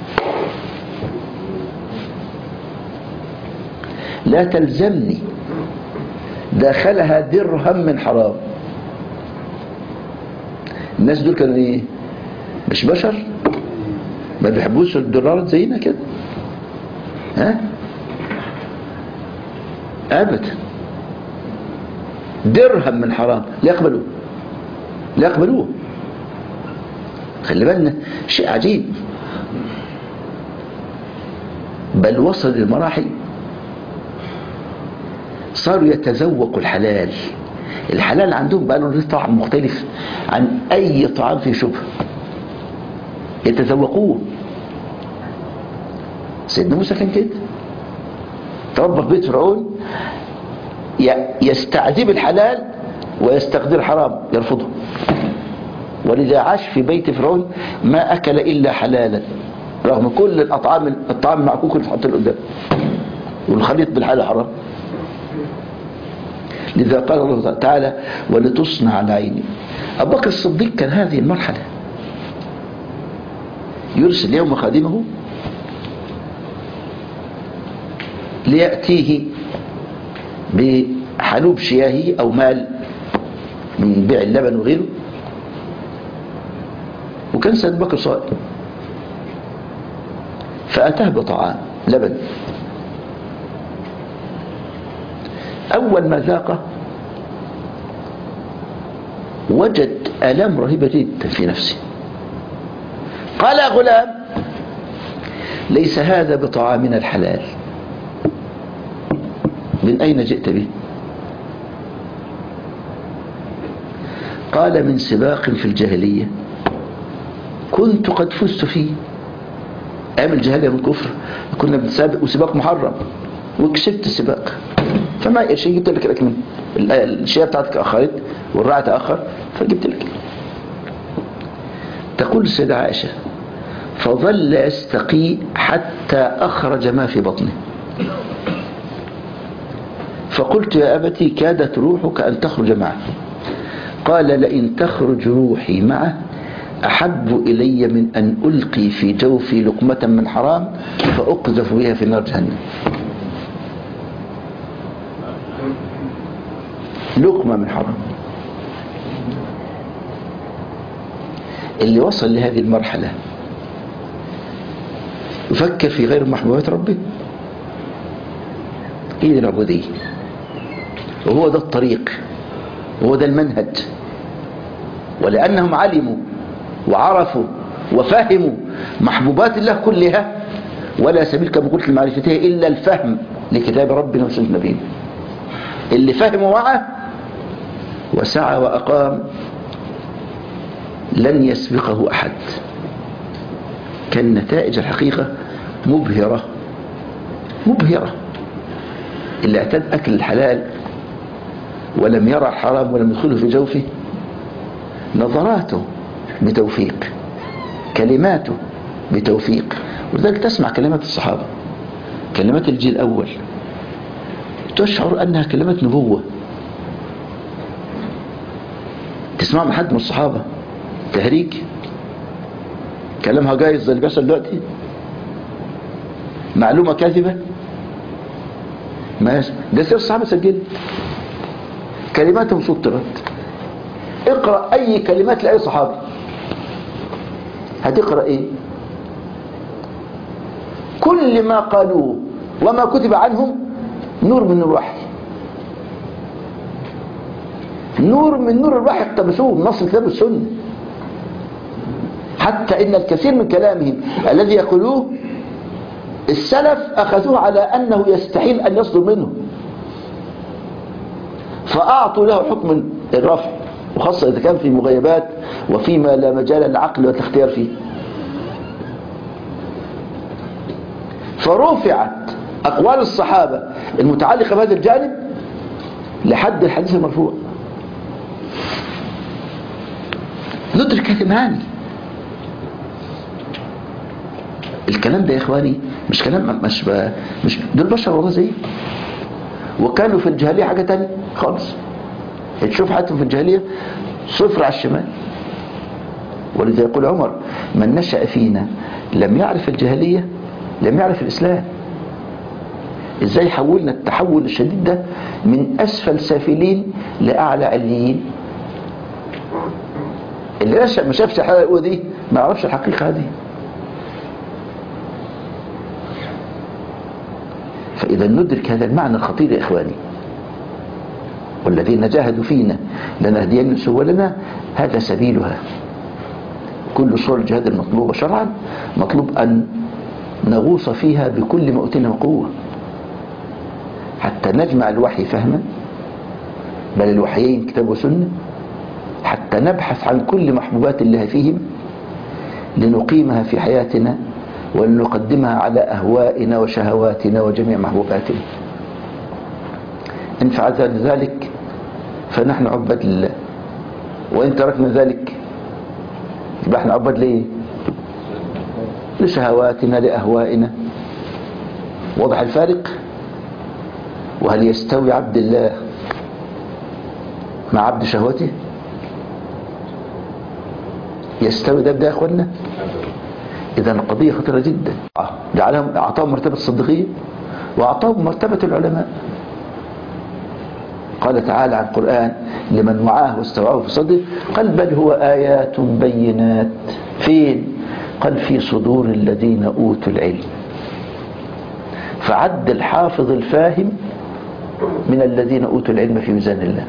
لا تلزمني، داخلها درهم من حرام. الناس دول كانوا ايه؟ مش بشر؟ ما بيحبوش الدولارات زينا كده، ها؟ أبدا. درهم من حرام لا يقبلوه، لا يقبلوه. خلي بالنا شيء عجيب، بل وصل للمراحل صاروا يتذوقوا الحلال. الحلال عندهم بقى له طعم مختلف عن أي طعام فيه شبهة، يتذوقوه. سيدنا موسى كان كده، تربى في بيت فرعون، يستعذب الحلال ويستقدر الحرام، يرفضه. ولذا عاش في بيت فرعون ما أكل إلا حلالا، رغم كل الطعام المعكوك اللي تحط له قدام، والخليط بالحلال حرام. لذا قال الله تعالى ولتصنع على عيني. أبو بكر الصديق كان هذه المرحلة، يرسل يوم خادمه ليأتيه بحلوب شياهه أو مال من بيع اللبن وغيره، وكان سيد بكر صائم، فأتاه بطعام لبن. أول ما ذاقه وجد آلام رهيبة جدا في نفسه. قال يا غلام ليس هذا بطعامنا الحلال، من أين جئت به؟ قال من سباق في الجاهلية كنت قد فزت فيه. أيام الجاهلية والكفر كنا بنسابق، وسباق محرم، وكسبت السباق، فما شيء جبت لك الأكل منه. الشيء بتاعتك أخرت والرعي تأخر فجبت لك. تقول السيدة عائشة فظل يستقي حتى أخرج ما في بطنه، فقلت يا أبتي كادت روحك أن تخرج معه. قال لئن تخرج روحي معه أحب إلي من أن ألقي في جوفي لقمة من حرام فأقذف بها في نار جهنم. لقمة من حرام. اللي وصل لهذه المرحلة يفكر في غير محبوبات ربه، هي دي العبودية، وهو ده الطريق، وهو ده المنهج. ولأنهم علموا وعرفوا وفهموا محبوبات الله كلها، ولا سبيل كما قلت لمعرفتها إلا الفهم لكتاب ربنا وسنة نبينا. اللي فهموا معه وسعى وأقام لن يسبقه أحد. كان نتائج الحقيقة مبهرة مبهرة. اللي اعتاد أكل الحلال ولم يرى الحرام ولم يدخله في جوفه، نظراته بتوفيق، كلماته بتوفيق. ولذلك تسمع كلمات الصحابة، كلمات الجيل الأول، تشعر أنها كلمات نبوة. تسمع من حد من الصحابة تهريج كلامها جايز زي اللي بيحصل دلوقتي، معلومة كاذبة، ما ده سير الصحابة سجلت كلماتهم سطرت. اقرأ أي كلمات لأي صحابي، هتقرأ إيه؟ كل ما قالوه وما كتب عنهم نور من الوحي، نور من نور الوحي اقتبسوه من نص الكتاب والسنة. حتى إن الكثير من كلامهم الذي يقولوه السلف أخذوه على أنه يستحيل أن يصدر منه، فأعطوا له حكم الرفع، وخاصة إذا كان في مغيبات وفيما لا مجال للعقل والاختيار فيه. فرفعت أقوال الصحابة المتعلقة بهذا الجانب لحد الحديث المرفوع. ندرك هذا المعاني. الكلام ده يا إخواني مش كلام، مش دول بشر والله زي، وكانوا في الجاهلية حاجة تانية خالص. تشوف حياتهم في الجاهلية صفر على الشمال. ولذا يقول عمر من نشأ فينا لم يعرف الجاهلية لم يعرف الإسلام. ازاي حولنا التحول الشديد ده من أسفل سافلين لأعلى عليين. اللي نشأ ما شافش الحقيقة دي ما يعرفش الحقيقة هذه. إذا ندرك هذا المعنى الخطير يا إخواني، والذين جاهدوا فينا لنهدينهم سبلنا، هذا سبيلها. كل صور الجهاد المطلوبة شرعا مطلوب أن نغوص فيها بكل ما أوتينا من قوة، حتى نجمع الوحي فهما، بل الوحيين كتاب وسنة، حتى نبحث عن كل محبوبات الله فيهم لنقيمها في حياتنا ولنقدمها على أهوائنا وشهواتنا وجميع محبوباتنا. إن فعلنا ذلك فنحن عباد لله، وإن تركنا ذلك يبقى احنا عباد ليه؟ لشهواتنا لأهوائنا. واضح الفارق؟ وهل يستوي عبد الله مع عبد شهوته؟ يستوي ده يا اخوانا؟ اذا القضيه خطيره جدا. جعلهم اعطاهم مرتبه الصديقيه واعطاهم مرتبه العلماء. قال تعالى عن القرآن لمن وعاه واستوعاه في صدره، قال بل هو آيات بينات. فين؟ قال في صدور الذين أوتوا العلم. فعد الحافظ الفاهم من الذين أوتوا العلم في ميزان الله.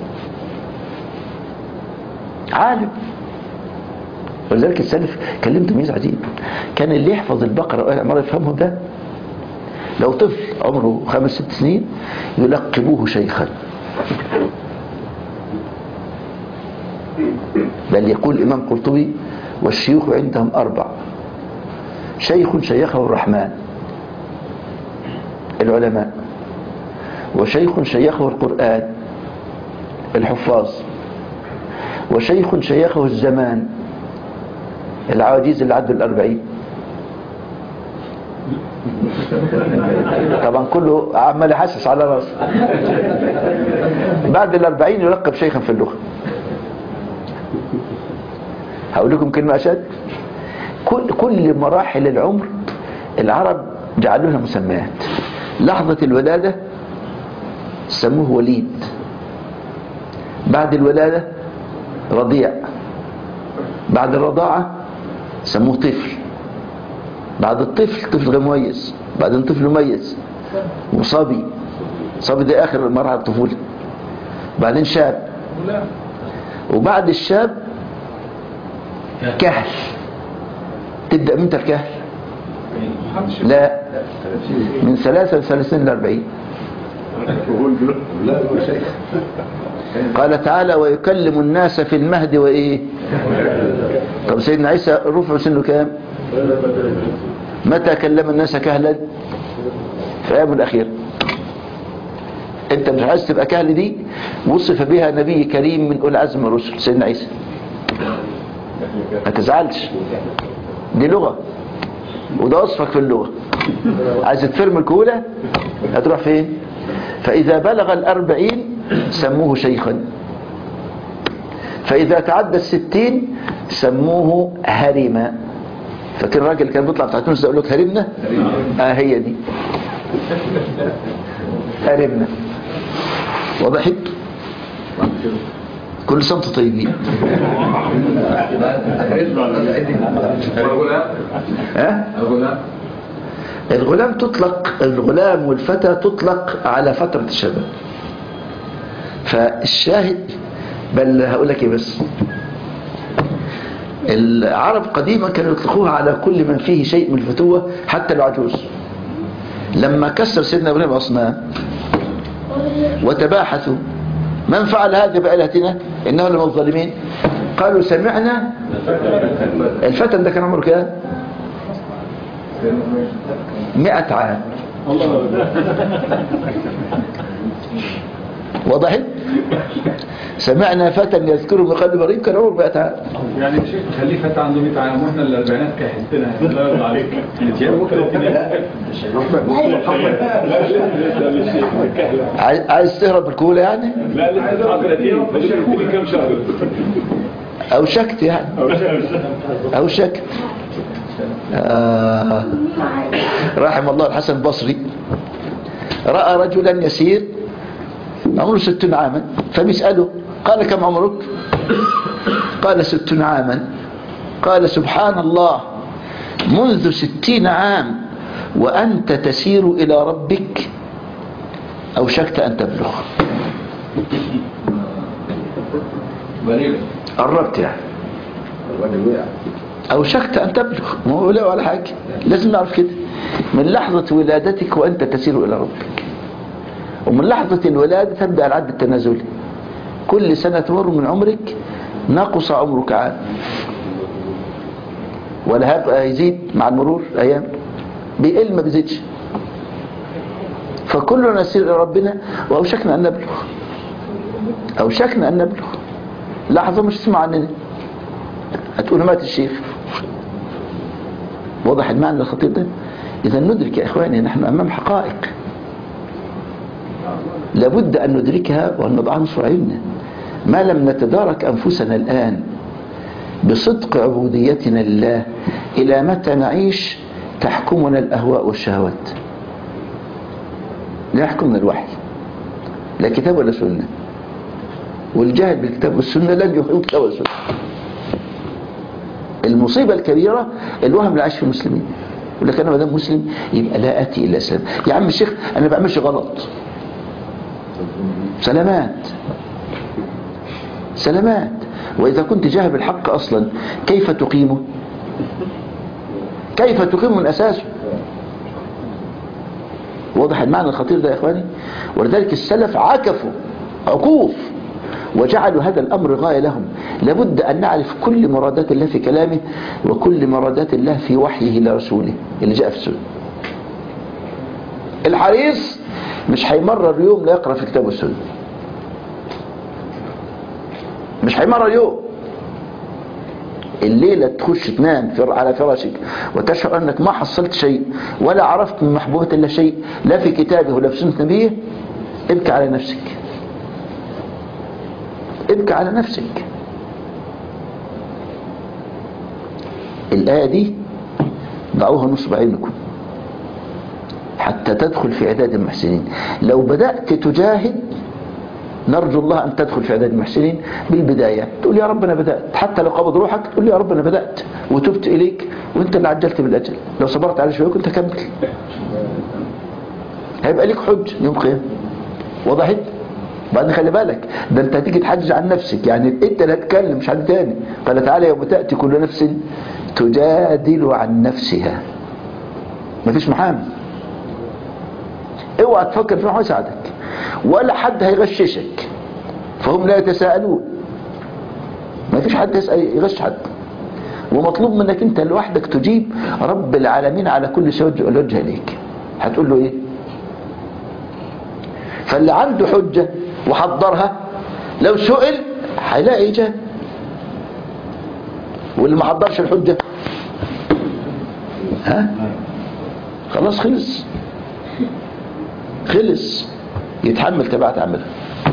عالم. ولذلك السلف كلمت ميز عجيب، كان اللي يحفظ البقرة وآل عمران يفهمه ده، لو طفل عمره 5-6 سنين يلقبوه شيخا. بل يقول الإمام قرطبي والشيوخ عندهم 4: شيخ شيخه الرحمن العلماء، وشيخ شيخه القرآن الحفاظ، وشيخ شيخه الزمان العواجيز اللي عدوا 40. طبعا كله عمال يحسس على راسه. بعد 40 يلقب شيخا في اللغة. هقول لكم كلمة أشد، كل مراحل العمر العرب جعلوا لها مسميات. لحظة الولادة سموه وليد، بعد الولادة رضيع، بعد الرضاعة سموه طفل، بعد الطفل طفل غير مميز، بعدين طفل مميز، وصبي. صبي ده آخر مرحلة الطفولة. بعدين شاب، وبعد الشاب كهل. تبدأ متى الكهل؟ لا، من 33 ل 40. قال تعالى ويكلم الناس في المهد وإيه؟ طب سيدنا عيسى رفع سنه كام؟ متى كلم الناس كهلا؟ في الأيام الأخيرة. انت مش عايز تبقى كهل؟ دي وصف بها نبي كريم من أولي عزم الرسل سيدنا عيسى. ما تزعلش، دي لغة وده وصفك في اللغة. عايز تفرم الكولة هتروح فين؟ فإذا بلغ 40 سموه شيخا، فإذا تعدى 60 سموه هرما. فاكر الراجل اللي كان بيطلع بتاع تونس يقول لك هرمنا؟ هي دي هرمنا. وضحت؟ كل سنة وانتم طيبين. الغلام تطلق، الغلام والفتى تطلق على فترة الشباب. فالشاهد، بل هقول لك ايه بس، العرب قديما كانوا يطلقوها على كل من فيه شيء من الفتوة حتى العجوز. لما كسر سيدنا ابراهيم الأصنام وتباحثوا من فعل هذا بآلهتنا إنه لمن الظالمين، قالوا سمعنا. الفتى ده كان عمره كام؟ 100 عام. وضحت؟ سمعنا فتى يذكره بقلب مريض كان عمره 100 عام. يعني الشيخ خليه فتى عنده 100 عام واحنا الأربعينات كحنتنا. الله يرضى عليك. عايز تهرب الكولة يعني؟ لا لسه 30 كم شهر. أو شكت يعني، أو شكت. رحم الله الحسن البصري، رأى رجلا يسير عمره 60 عاما، فبيسأله قال كم عمرك؟ قال 60 عاما. قال سبحان الله، منذ 60 عام وأنت تسير إلى ربك أوشكت أن تبلغ. قربت يعني. أوشكت أن تبلغ، ما هو لا ولا حاجة، لازم نعرف كده. من لحظة ولادتك وأنت تسير إلى ربك، ومن لحظة الولادة تبدأ العد التنازلي. كل سنة تمر من عمرك نقص عمرك عام، ولا هيبقى يزيد مع المرور أيام، بيقل ما بيزيدش. فكلنا نسير إلى ربنا وأوشكنا أن نبلغ، أوشكنا أن نبلغ. لحظة مش تسمع عننا هتقول مات الشيخ. واضح المعنى الخطير ده؟ إذا ندرك يا إخواني نحن أمام حقائق لابد أن ندركها وأن نضعها نصف عيننا. ما لم نتدارك أنفسنا الآن بصدق عبوديتنا لله، إلى متى نعيش تحكمنا الأهواء والشهوات؟ لا يحكمنا الوحي، لا كتاب ولا سنة، والجهل بالكتاب والسنة لن يحكم كتاب ولا سنة. المصيبة الكبيرة الوهم اللي عايش في المسلمين، يقول لك أنا ما دام مسلم يبقى لا أتي إلا سلام. يا عم الشيخ أنا ما بعملش غلط، سلامات سلامات. وإذا كنت جاهل بالحق أصلا كيف تقيمه؟ كيف تقيمه من أساسه؟ واضح المعنى الخطير ده يا إخواني؟ ولذلك السلف عكفوا عكوف وجعلوا هذا الأمر غاية لهم. لابد أن نعرف كل مرادات الله في كلامه وكل مرادات الله في وحيه لرسوله اللي جاء في السنة. الحريص مش هيمرر يوم لا يقرأ في الكتاب والسنة، مش هيمرر يوم. الليلة تخش تنام على فراشك وتشعر أنك ما حصلت شيء ولا عرفت من محبوبة الله شيء، لا في كتابه ولا في سنة نبيه، ابكي على نفسك، ابكي على نفسك. الآية دي ضعوها نصب عينكم حتى تدخل في عداد المحسنين. لو بدأت تجاهد نرجو الله أن تدخل في عداد المحسنين بالبداية. تقول يا رب أنا بدأت، حتى لو قبض روحك تقول يا رب أنا بدأت وتبت إليك وأنت اللي عجلت بالأجل. لو صبرت على شوية كنت كمل، هيبقى لك حج يوم القيامة. وضحت؟ بعدين خلي بالك ده أنت هتيجي تحجج عن نفسك، يعني أنت اللي هتكلم مش حد تاني. قال تعالى يوم تأتي كل نفس تجادل عن نفسها، مفيش محامي. اوعى تفكر في محامي يساعدك ولا حد هيغششك، فهم لا يتساءلون. ما فيش حد يغش حد، ومطلوب منك انت لوحدك تجيب رب العالمين على كل شيء وجه اليك. هتقول له ايه؟ فاللي عنده حجة وحضرها لو سئل هيلاقي اجابة، واللي ما حضرش الحجة خلاص خلص يتحمل تبعات عمله.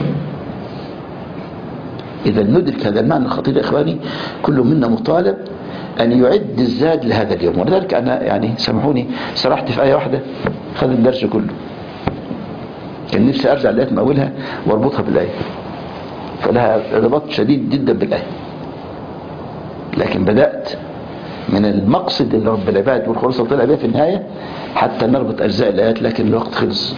إذا ندرك هذا المعنى الخطير يا إخواني، كل منا مطالب أن يعد الزاد لهذا اليوم. ولذلك أنا يعني سامحوني سرحت في آية واحدة خذ الدرس كله، كان نفسي أرجع الآية من أولها واربطها بالآية، فلها ربط شديد جدا بالآية، لكن بدأت من المقصد اللي رب العباد والخلاصة طلع بها في النهاية حتى نربط أجزاء الآيات، لكن الوقت خلص.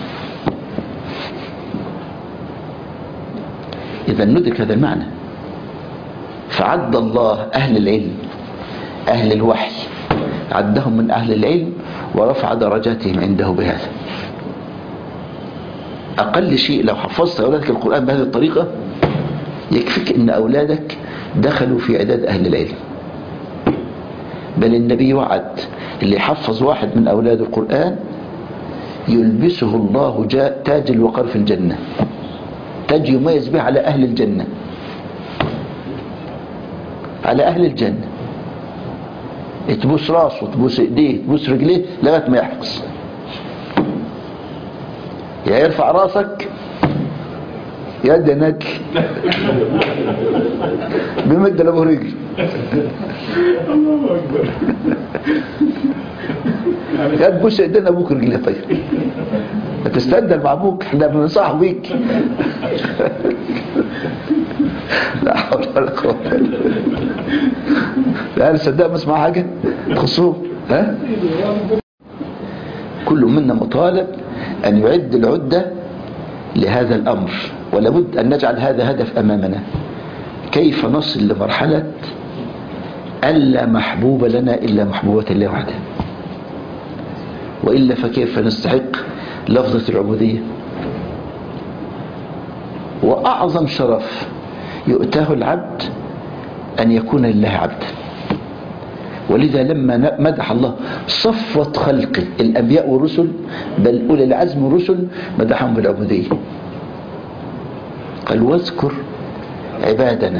إذا ندرك هذا المعنى، فعد الله أهل العلم أهل الوحي، عدهم من أهل العلم ورفع درجاتهم عنده بهذا. أقل شيء لو حفظت أولادك القرآن بهذه الطريقة يكفيك أن أولادك دخلوا في عداد أهل العلم. بل النبي وعد اللي يحفظ واحد من أولاد القرآن يلبسه الله تاج الوقار في الجنة، تاج يميز به على أهل الجنة، على أهل الجنة. تبوس راسه تبوس ايديه تبوس رجليه لغاية ما يحفظ. يا يرفع راسك يا دنك بمد له رجل. الله أكبر. يا تبوس ايدينا ابوك رجليه. طيب ما تستندل مع ابوك، احنا بننصح بيك. لا حول ولا قوة الا بالله. لا صدق ما اسمع حاجه تخصوه. كل منا مطالب ان يعد العده لهذا الأمر، ولابد أن نجعل هذا هدف أمامنا، كيف نصل لمرحلة ألا محبوب لنا إلا محبوبة الله وحده، وإلا فكيف نستحق لفظة العبودية؟ وأعظم شرف يؤتاه العبد أن يكون لله عبدا. ولذا لما مدح الله صفوة خلقه الأنبياء والرسل، بل أولي العزم والرسل، مدحهم بالعبودية. قال واذكر عبادنا،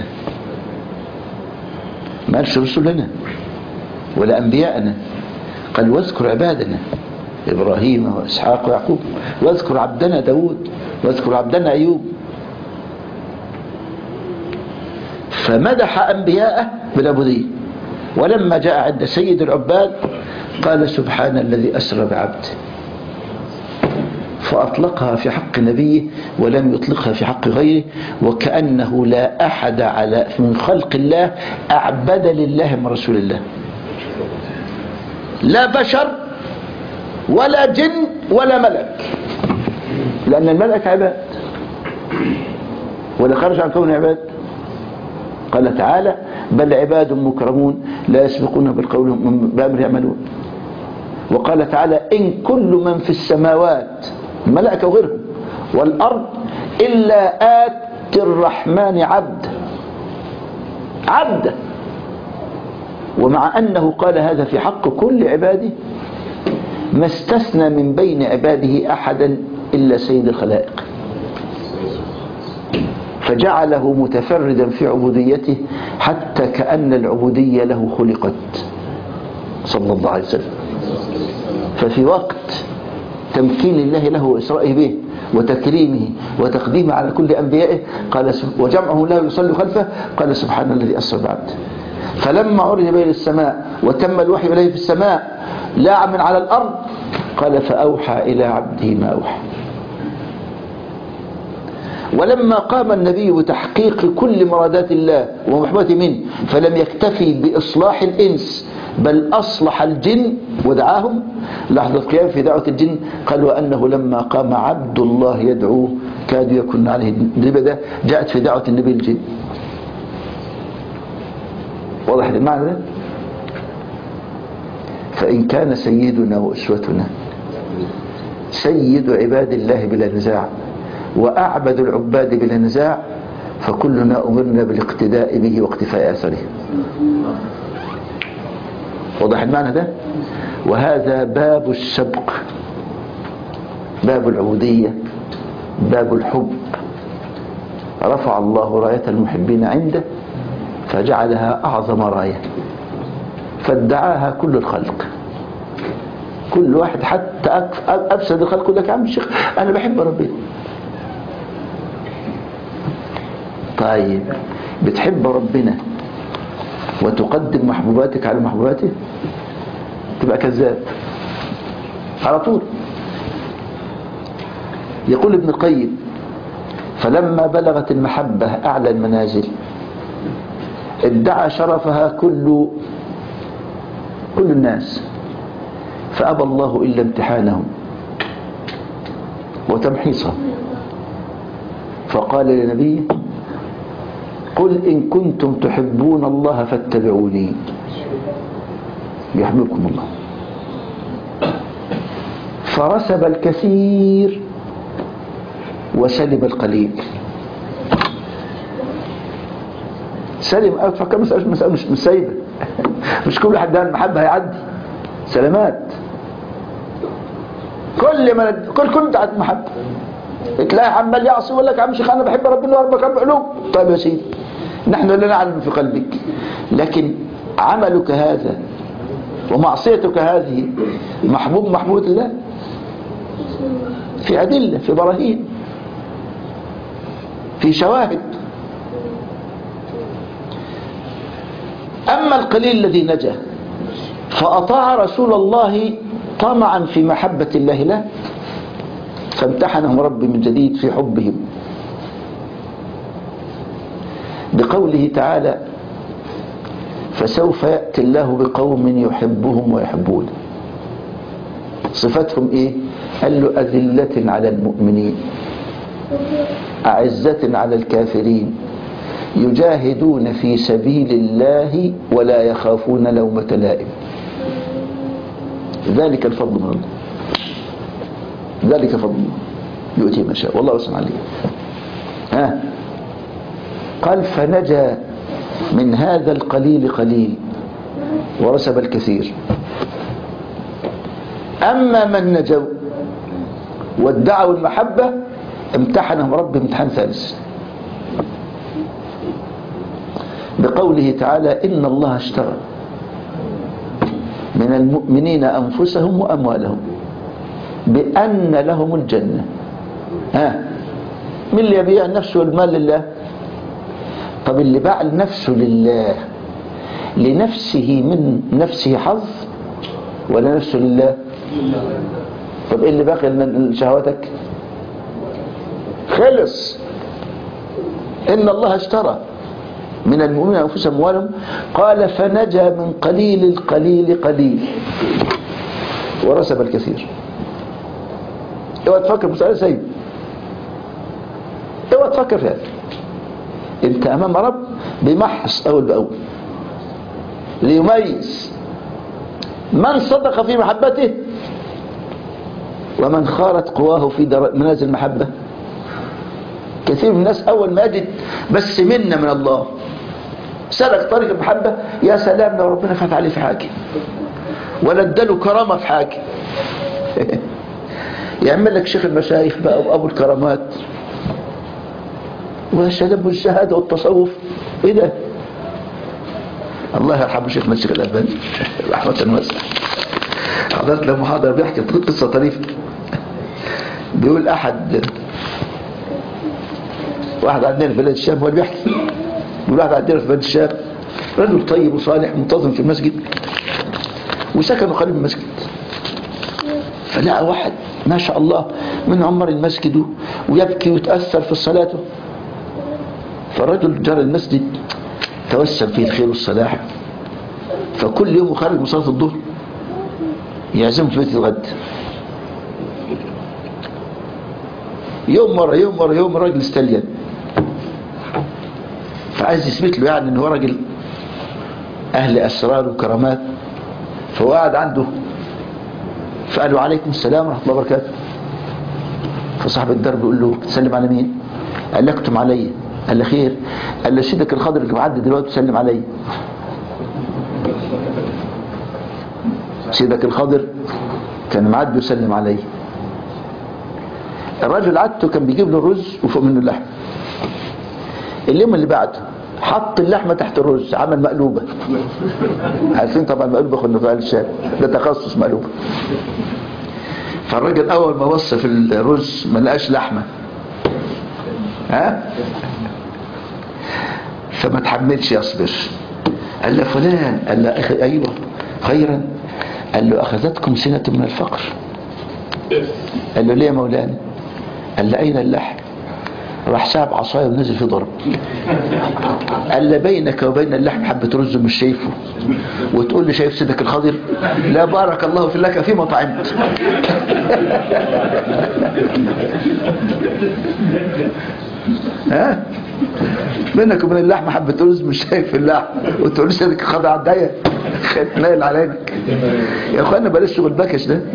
ما قالش رسلنا ولا أنبياءنا، قال واذكر عبادنا إبراهيم وإسحاق ويعقوب، واذكر عبدنا داود، واذكر عبدنا أيوب. فمدح أنبياءه بالعبودية. ولما جاء عند سيد العباد قال سبحان الذي أسرى بعبده، فأطلقها في حق نبيه ولم يطلقها في حق غيره، وكأنه لا أحد من خلق الله أعبد لله من رسول الله، لا بشر ولا جن ولا ملك، لأن الملك عباد ولا خرج عن كون عباد. قال تعالى بل عباد مكرمون لا يسبقون بالقول بأمر يعملون. وقال تعالى إن كل من في السماوات الملائكة وغيرهم والأرض إلا آتي الرحمن عبدا. ومع أنه قال هذا في حق كل عباده ما استثنى من بين عباده أحدا إلا سيد الخلائق، فجعله متفردا في عبوديته حتى كأن العبودية له خلقت صلى الله عليه وسلم. ففي وقت تمكين الله له وإسرائه به وتكريمه وتقديمه على كل أنبيائه قال وجمعه له يصلي خلفه قال سبحان الذي أسرى بعبده. فلما عرج به السماء وتم الوحي إليه في السماء لا من على الأرض قال فأوحى إلى عبده ما أوحى. ولما قام النبي بتحقيق كل مرادات الله ومحبته منه فلم يكتفي بإصلاح الإنس بل أصلح الجن ودعاهم. لحظة قيام في دعوة الجن قال وأنه لما قام عبد الله يدعوه كادوا يكون عليه الدربة، ده جاءت في دعوة النبي الجن. واضح المعنى ده؟ فإن كان سيدنا وأسوتنا سيد عباد الله بلا نزاع وأعبد العباد بلا نزاع، فكلنا أمرنا بالاقتداء به واقتفاء أثره. واضح المعنى ده؟ وهذا باب السبق، باب العبودية، باب الحب. رفع الله راية المحبين عنده فجعلها أعظم راية، فادعاها كل الخلق، كل واحد حتى أفسد الخلق يقول لك يا عم الشيخ أنا بحب ربنا. طيب بتحب ربنا وتقدم محبوباتك على محبوباته تبقى كذاب على طول. يقول ابن القيم فلما بلغت المحبة أعلى المنازل ادعى شرفها كل الناس، فأبى الله إلا امتحانهم وتمحيصهم، فقال لنبيه قل إن كنتم تحبون الله فاتبعوني يحببكم الله. فرسب الكثير وسلب القليل. سلم أفكر مسألة مش سايبة، مش كل حد ده المحبة هيعدي سلامات. كل بتاعت المحبة تلاقي عمال يعصي ويقول لك يا عم شيخ انا بحب ربنا وربك رب علوم. طيب يا سيدي نحن لا نعلم في قلبك، لكن عملك هذا ومعصيتك هذه محبوب الله في أدلة، في براهين، في شواهد. أما القليل الذي نجا فأطاع رسول الله طمعا في محبة الله له فامتحنهم ربي من جديد في حبهم بقوله تعالى فسوف يأتي الله بقوم يحبهم ويحبونه. صفتهم ايه؟ قال له أذلة على المؤمنين أعزة على الكافرين يجاهدون في سبيل الله ولا يخافون لومة لائم. ذلك الفضل من الله، ذلك فضل الله يؤتي ما شاء والله واسع عليه. قال فنجا من هذا القليل قليل ورسب الكثير. أما من نجوا وادعوا المحبة امتحنهم رب امتحان ثالث بقوله تعالى إن الله اشترى من المؤمنين أنفسهم وأموالهم بأن لهم الجنة. من اللي يبيع نفسه والمال لله؟ طب اللي باع نفسه لله لنفسه من نفسه حظ ولا نفسه لله؟ طب ايه اللي باقي لشهواتك؟ خلص. إن الله اشترى من المؤمنين أنفسهم وأموالهم قال فنجا من قليل القليل قليل ورسب الكثير. اوعى تفكر مسألة سيد، اوعى تفكر في هذا. انت امام رب بمحص اول باول ليميز من صدق في محبته ومن خارت قواه في منازل المحبة. كثير من الناس اول ما يجد بس منة من الله سلك طريق المحبة، يا سلام لو ربنا فتح عليه في حاجة ولا اداله كرامة في حاجة. يعمل لك شيخ المشايخ بقى وابو الكرامات والسلام والشهادة والتصوف. ايه ده؟ الله يرحمه شيخنا الشيخ الألباني رحمة واسعة. حضرت له محاضرة بيحكي قصة طريفة. بيقول واحد عندنا في بلاد الشام هو اللي بيحكي. بيقول واحد عندنا في بلاد الشام رجل طيب وصالح منتظم في المسجد وسكنوا قريب من المسجد، فلقى واحد ما شاء الله من عمر المسجد ويبكي ويتأثر في صلاته. فالرجل جار المسجد توسم فيه الخير والصلاح، فكل يوم خارج من صلاة الظهر يعزمه في بيت الغد. يوم مرة يوم مرة يوم الراجل استلين، فعايز يثبت له يعني ان هو راجل اهل اسرار وكرامات. فهو قاعد عنده فقالوا عليكم السلام ورحمة الله وبركاته. فصاحب الدرب يقول له تسلم على مين؟ قال له اكتم علي. قال له خير؟ قال له سيدك الخضر اللي معدي دلوقتي تسلم علي. سيدك الخضر كان معدي وسلم علي. الراجل عادته كان بيجيب له الرز وفوق منه اللحم. اليوم اللي بعده حط اللحمه تحت الرز، عمل مقلوبه. عارفين طبعا المقلوبه كنا في الشام ده تخصص مقلوبه. فالراجل اول ما بص في الرز ما لقاش لحمه، فما تحملش يصبر. قال له فلان، قال له اخي ايوه خيرا. قال له اخذتكم سنه من الفقر. قال له ليه يا مولانا؟ قال له اين اللحم؟ راح سحب عصايه ونزل في ضرب. قال له بينك وبين اللحم حبه رز مش شايفه وتقول لي شايف سيدك الخضر؟ لا بارك الله في لك فيما طعمت. بينك وبين اللحم حبه رز مش شايف اللحم وتقول لي سيدك الخضر على الضيق. نايل عليك يا اخوانا، بلاش شغل بكش ده.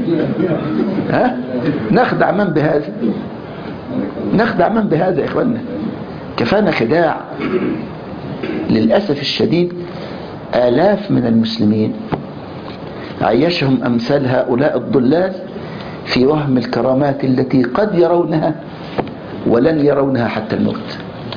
نخدع من بهذا، نخدع من بهذا يا اخوانا. كفانا خداع. للأسف الشديد آلاف من المسلمين عيشهم أمثال هؤلاء الضلال في وهم الكرامات التي قد يرونها ولن يرونها حتى الموت.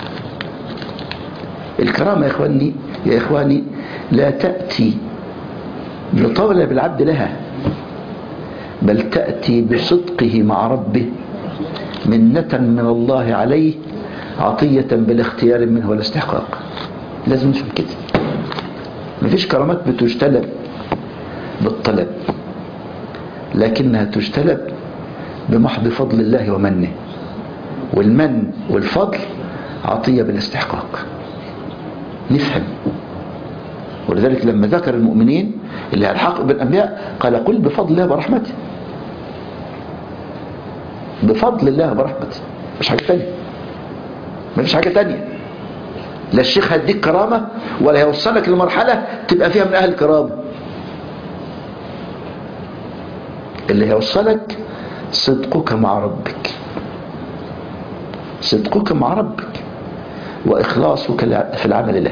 الكرامة يا إخواني لا تأتي بطلب العبد لها، بل تأتي بصدقه مع ربه منة من الله عليه، عطية بلا اختيار منه ولا استحقاق. لازم نشوف كده. مفيش كرامات بتجتلب بالطلب، لكنها تجتلب بمحض فضل الله ومنه، والمن والفضل عطية بلا استحقاق. نفهم. ولذلك لما ذكر المؤمنين اللي هيلحق بالأنبياء قال قل بفضل الله ورحمته، بفضل الله ورحمته. مش حاجة تانية، مفيش حاجة تانية. لا الشيخ هيديك كرامة ولا هيوصلك لمرحلة تبقى فيها من أهل الكرامة. اللي هيوصلك صدقك مع ربك، صدقك مع ربك وإخلاصك في العمل له.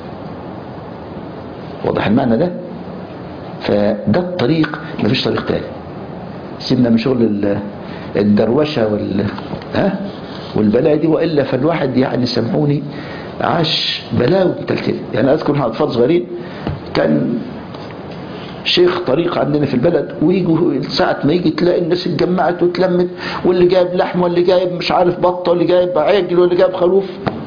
واضح المعنى ده؟ فده الطريق، مفيش طريق تاني. سيبنا من شغل الدروشة والبلاء دي، وإلا فالواحد يعني سامحوني عاش بلاوي تلتين. يعني أذكر احنا أطفال صغيرين كان شيخ طريق عندنا في البلد، ويجوا ساعة ما يجي تلاقي الناس اتجمعت واتلمت، واللي جايب لحم واللي جايب مش عارف بطة واللي جايب عجل واللي جايب خروف،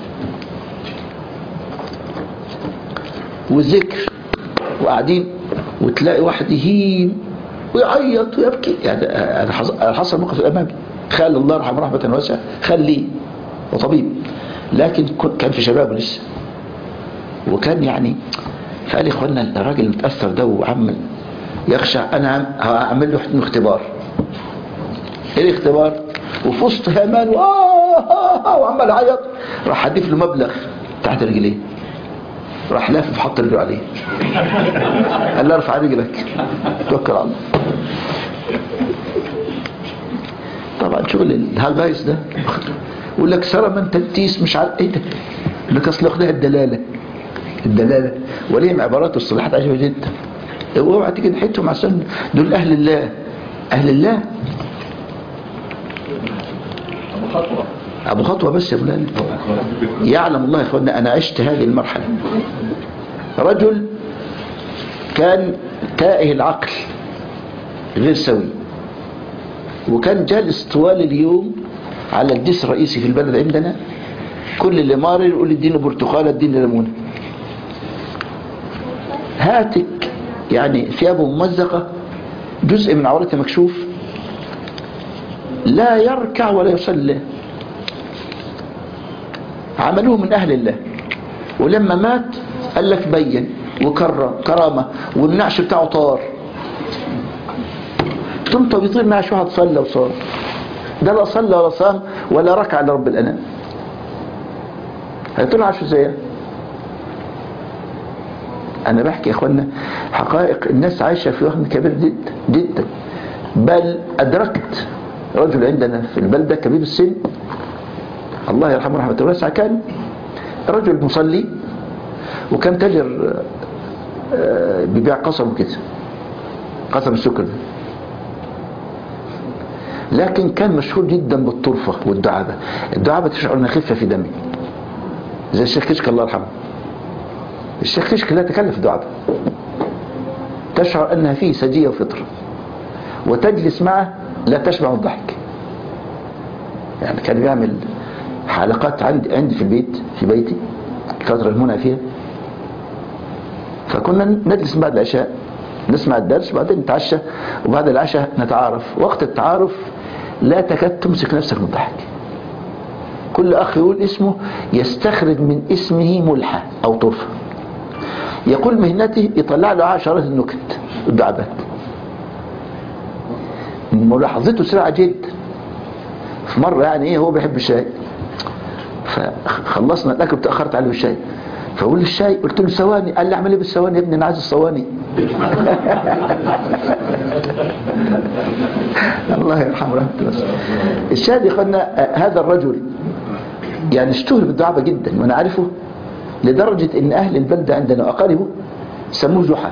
والذكر وقاعدين، وتلاقي واحد يهيم ويعيط ويبكي. يعني حصل موقف امامي، خال الله يرحمه رحمه واسعه، خال لي وطبيب، لكن كان في شبابه لسه، وكان يعني فقال لي اخوانا الراجل المتاثر ده وعمل يخشع، انا هعمل له اختبار. ايه الاختبار؟ وفي وسط همان وعمال يعيط، راح هديف له مبلغ تحت رجليه، راح لافف حط رجله عليه، قال له ارفع رجلك توكل على الله. طبعا شغل الهالبايس ده يقول لك سرى من تنتيس مش عارف ايه ده، لك اصل اخدها الدلاله وليهم عبارات والصلاحات عجيبه جدا. اوعى تيجي نحيتهم عشان دول اهل الله، اهل الله. ابو خطوه بس يا فلان. يعلم الله يا اخوانا انا عشت هذه المرحله. رجل كان تائه العقل غير سوي، وكان جالس طوال اليوم على الديس الرئيسي في البلد عندنا، كل اللي مارر يقول اديني برتقاله اديني ليمونه، هاتك يعني ثيابه ممزقه، جزء من عورته مكشوف، لا يركع ولا يصلي، عملوه من اهل الله. ولما مات قال لك بين وكرامه والنعش بتاعه طار، تمطى بيطير نعش واحد صلى وصام، ده لا صلى ولا صام ولا ركع لرب الانام، هيطلع عشو زيها. انا بحكي يا اخوانا حقائق الناس عايشه في وهم كبير جدا جدا. بل ادركت رجل عندنا في البلده كبير السن الله يرحمه رحمه واسعه، كان رجل مصلي وكان تاجر بيبيع قصب وكده، قصب السكر ده، لكن كان مشهور جدا بالطرفه والدعابه. الدعابه تشعر انها خفه في دمي، زي الشيخ كشك الله يرحمه. الشيخ كشك لا تكلف الدعابه، تشعر انها فيه سجيه وفطره، وتجلس معه لا تشبع الضحك. يعني كان بيعمل حلقات عندي في البيت، في بيتي الفتره المنى فيها، فكنا نجلس بعد العشاء نسمع الدرس وبعدين نتعشى، وبعد العشاء نتعارف. وقت التعارف لا تكاد تمسك نفسك من الضحك، كل اخ يقول اسمه يستخرج من اسمه ملحة او طرفة، يقول مهنته يطلع له عشرات النكت والدعابات. ملاحظته سريعة جدا. في مرة يعني ايه هو بيحب الشاي، فخلصنا الاكل تأخرت عليه بالشاي، فقول الشاي قلت له ثواني، قال لي اعمل ايه بالثواني يا ابني انا عايز الصواني. الله يرحمه رحمه الله. الشاهد يا اخوانا هذا الرجل يعني اشتهر بالدعابه جدا وانا عارفه، لدرجه ان اهل البلده عندنا واقاربه سموه جحا.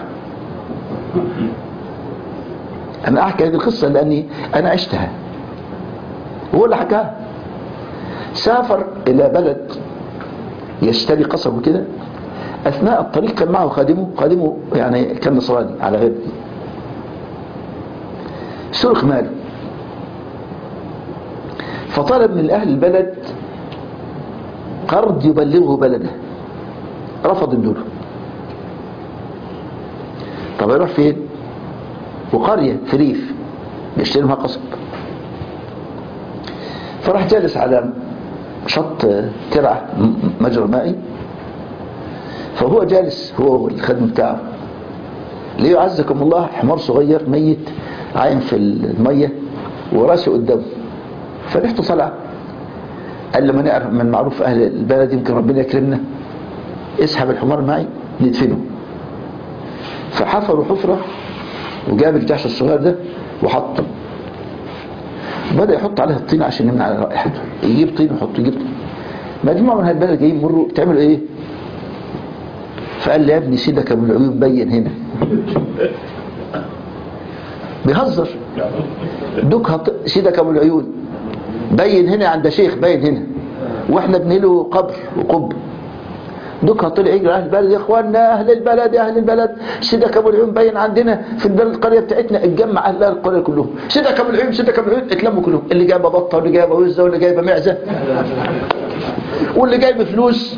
انا احكي هذه القصه لاني انا عشتها وهو اللي حكاها. سافر الى بلد يشتري قصب وكده، اثناء الطريق كان معه خادمه يعني كان نصراني على غير، سرق ماله، فطلب من اهل البلد قرض يبلغه بلده، رفض الدوله. طب يروح فين؟ وقريه في ريف بيشتري منها قصب، فراح جالس على شط ترعه مجرى مائي، فهو جالس هو والخدم بتاعه، ليعزكم الله حمار صغير ميت عايم في الميه وراسه قدامه، فريحته طالعه، قال لما نعرف من معروف أهل البلد يمكن ربنا يكرمنا، اسحب الحمار معي ندفنه. فحفروا حفرة وجاب الجحش الصغير ده وحطه، بدأ يحط عليها الطين عشان يمنع على رائحته، يجيب طين ويحط، يجيب طين. مجموعة من هالبلد جايين مروا، تعملوا ايه؟ فقال لي يا ابني سيدك ابو العيون بين هنا. بيهزر. دوك سيدك ابو العيون بين هنا عند شيخ، بين هنا واحنا بنيله قبر وقبه. دوك طلع يجري اهل البلد، يا اخواننا اهل البلد، يا اهل البلد سيدك ابو العيون بين عندنا في البلد القريه بتاعتنا. اتجمع اهل القريه كلهم، سيدك ابو العيون سيدك ابو العيون. اتلموا كلهم، اللي جايبه بطه واللي جايبه وزه واللي جايبه معزه واللي جايب فلوس.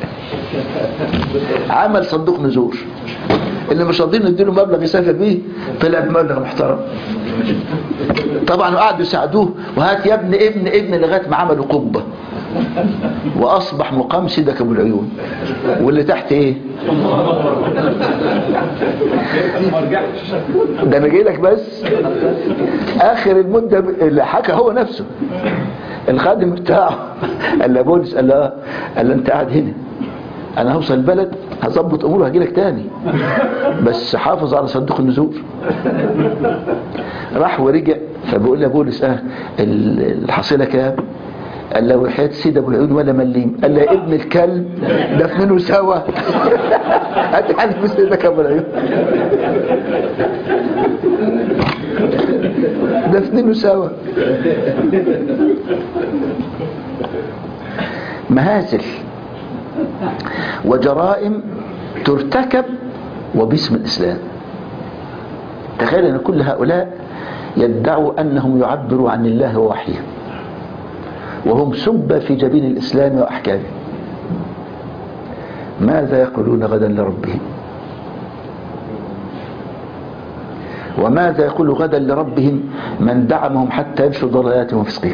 عمل صندوق نزور، اللي مش راضيين نديله مبلغ يسافر بيه طلع بمبلغ محترم طبعا. وقعدوا يساعدوه، وهات يا ابن ابن ابن لغايه ما عملوا قبه واصبح مقام سيدك ابو العيون. واللي تحت ايه؟ ده انا جاي لك بس. اخر المده اللي حكى هو نفسه الخادم بتاعه قال له بولس، قال له انت قاعد هنا، انا هوصل البلد هظبط اموره هجي لك تاني، بس حافظ على صندوق النزور. راح ورجع، فبقول له بولس الحصيله كام؟ قال له وحياة سيد ابو العيون ولا مليم. قال له يا ابن الكلب دفنينه سوا. هتحلف بسيدك ابو العيون، دفنينه سوا. مهازل وجرائم ترتكب وباسم الإسلام. تخيل أن كل هؤلاء يدعوا أنهم يعبروا عن الله ووحيه، وهم سب في جبين الإسلام وأحكامه. ماذا يقولون غدا لربهم؟ وماذا يقول غدا لربهم من دعمهم حتى يمشوا ضلالاتهم وفسقهم؟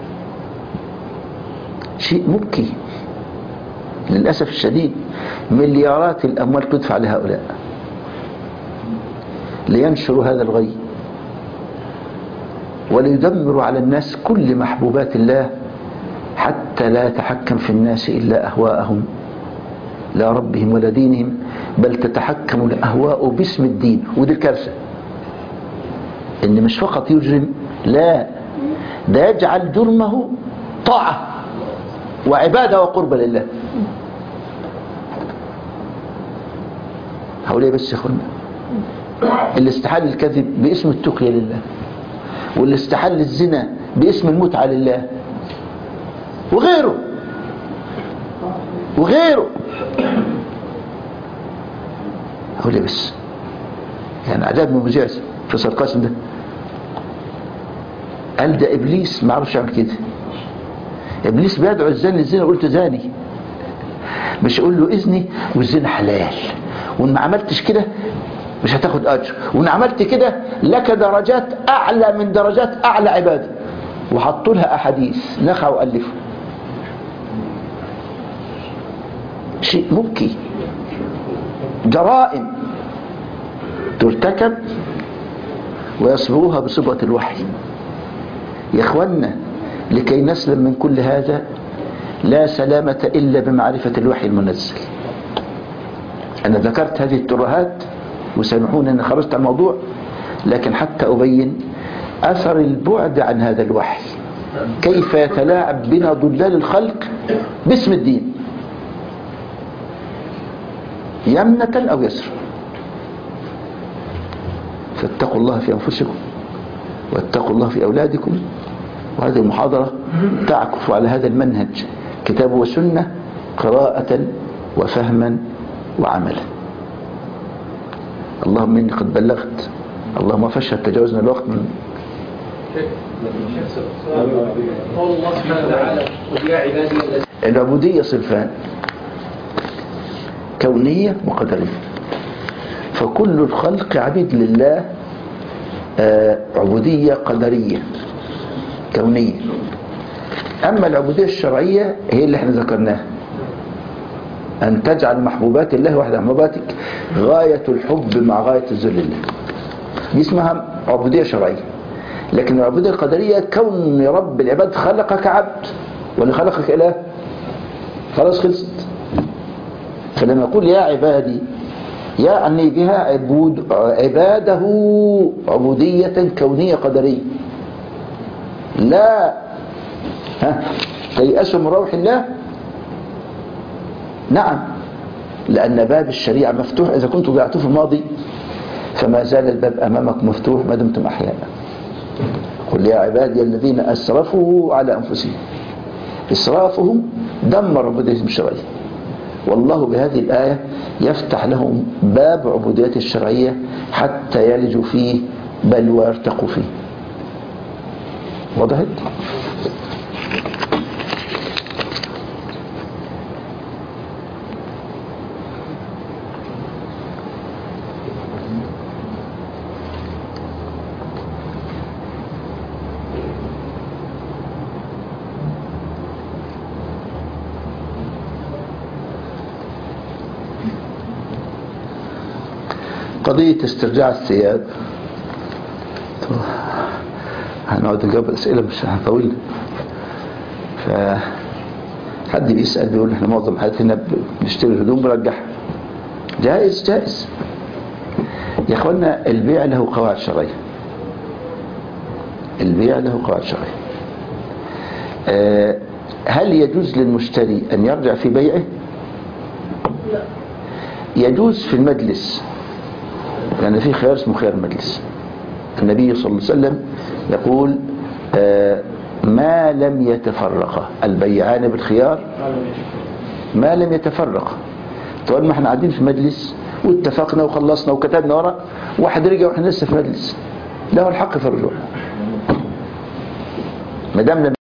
شيء مبكي للأسف الشديد. مليارات الأموال تدفع لهؤلاء لينشروا هذا الغي وليدمروا على الناس كل محبوبات الله، حتى لا يتحكم في الناس إلا أهواءهم لا ربهم ولا دينهم، بل تتحكم الأهواء باسم الدين. ودي الكارثة، إن مش فقط يجرم، لا، ده يجعل جرمه طاعة وعبادة وقرب لله. هؤلاء بس يا اخوانا اللي استحل الكذب باسم التقية لله، واللي استحل الزنا باسم المتعة لله، وغيره وغيره. هؤلاء بس. يعني عجبني مذيع فيصل قاسم ده قال ده ابليس ما عرفش يعمل كده. ابليس بيدعو الزاني للزنا، قلت زاني، مش يقول له اذني والزنا حلال، وان ما عملتش كده مش هتاخد اجر، وان عملت كده لك درجات اعلى من درجات اعلى عباده. وحطوا لها احاديث نخعوا والفوا. شيء مبكي. جرائم ترتكب ويصبغوها بصبغة الوحي. يا اخوانا لكي نسلم من كل هذا لا سلامة إلا بمعرفة الوحي المنزل. أنا ذكرت هذه الترهات وسامحوني أن خرجت عن الموضوع، لكن حتى أبين أثر البعد عن هذا الوحي، كيف يتلاعب بنا ضلال الخلق باسم الدين يمنة أو يسرا. فاتقوا الله في أنفسكم واتقوا الله في أولادكم. وهذه المحاضرة تعكف على هذا المنهج، كتاب وسنة، قراءة وفهما وعملا. اللهم إني قد بلغت، اللهم فاشهد تجاوزنا الوقت من الله سبحانه وتعالى. العبودية صنفان، كونية وقدرية. فكل الخلق عبيد لله، عبودية قدرية كونية. أما العبودية الشرعية هي اللي احنا ذكرناها، أن تجعل محبوبات الله وحده محبوباتك غاية الحب مع غاية الذل لله، دي اسمها عبودية شرعية. لكن العبودية القدرية كون رب العباد خلقك عبد واللي خلقك إله، خلاص خلصت. فلما يقول يا عبادي يعني بها عباده عبودية كونية قدرية، لا تيأسوا من روح الله. نعم، لأن باب الشريعة مفتوح. إذا كنتم ضيعتوه في الماضي فما زال الباب أمامك مفتوح ما دمتم أحياء. قل يا عبادي الذين أسرفوا على أنفسهم، إسرافهم دمر عبوديتهم الشرعية، والله بهذه الآية يفتح لهم باب عبودية الشرعية حتى يلجوا فيه بل ويرتقوا فيه. وضحت؟ قضية استرجاع الثياب، هنقعد نجاوب الأسئلة مش هطول. فحد بيسأل بيقول احنا معظم حياتنا بنشتري الهدوم بنرجعها. جائز جائز يا اخوانا. البيع له قواعد شرعية، البيع له قواعد شرعية. هل يجوز للمشتري أن يرجع في بيعه؟ يجوز في المجلس، لأن في خيار اسمه خيار المجلس. النبي صلى الله عليه وسلم يقول ما لم يتفرقا البيعان بالخيار ما لم يتفرقا. طول ما احنا قاعدين في مجلس واتفقنا وخلصنا وكتبنا ورق، واحد رجع واحنا لسه في مجلس، له الحق في الرجوع ما دام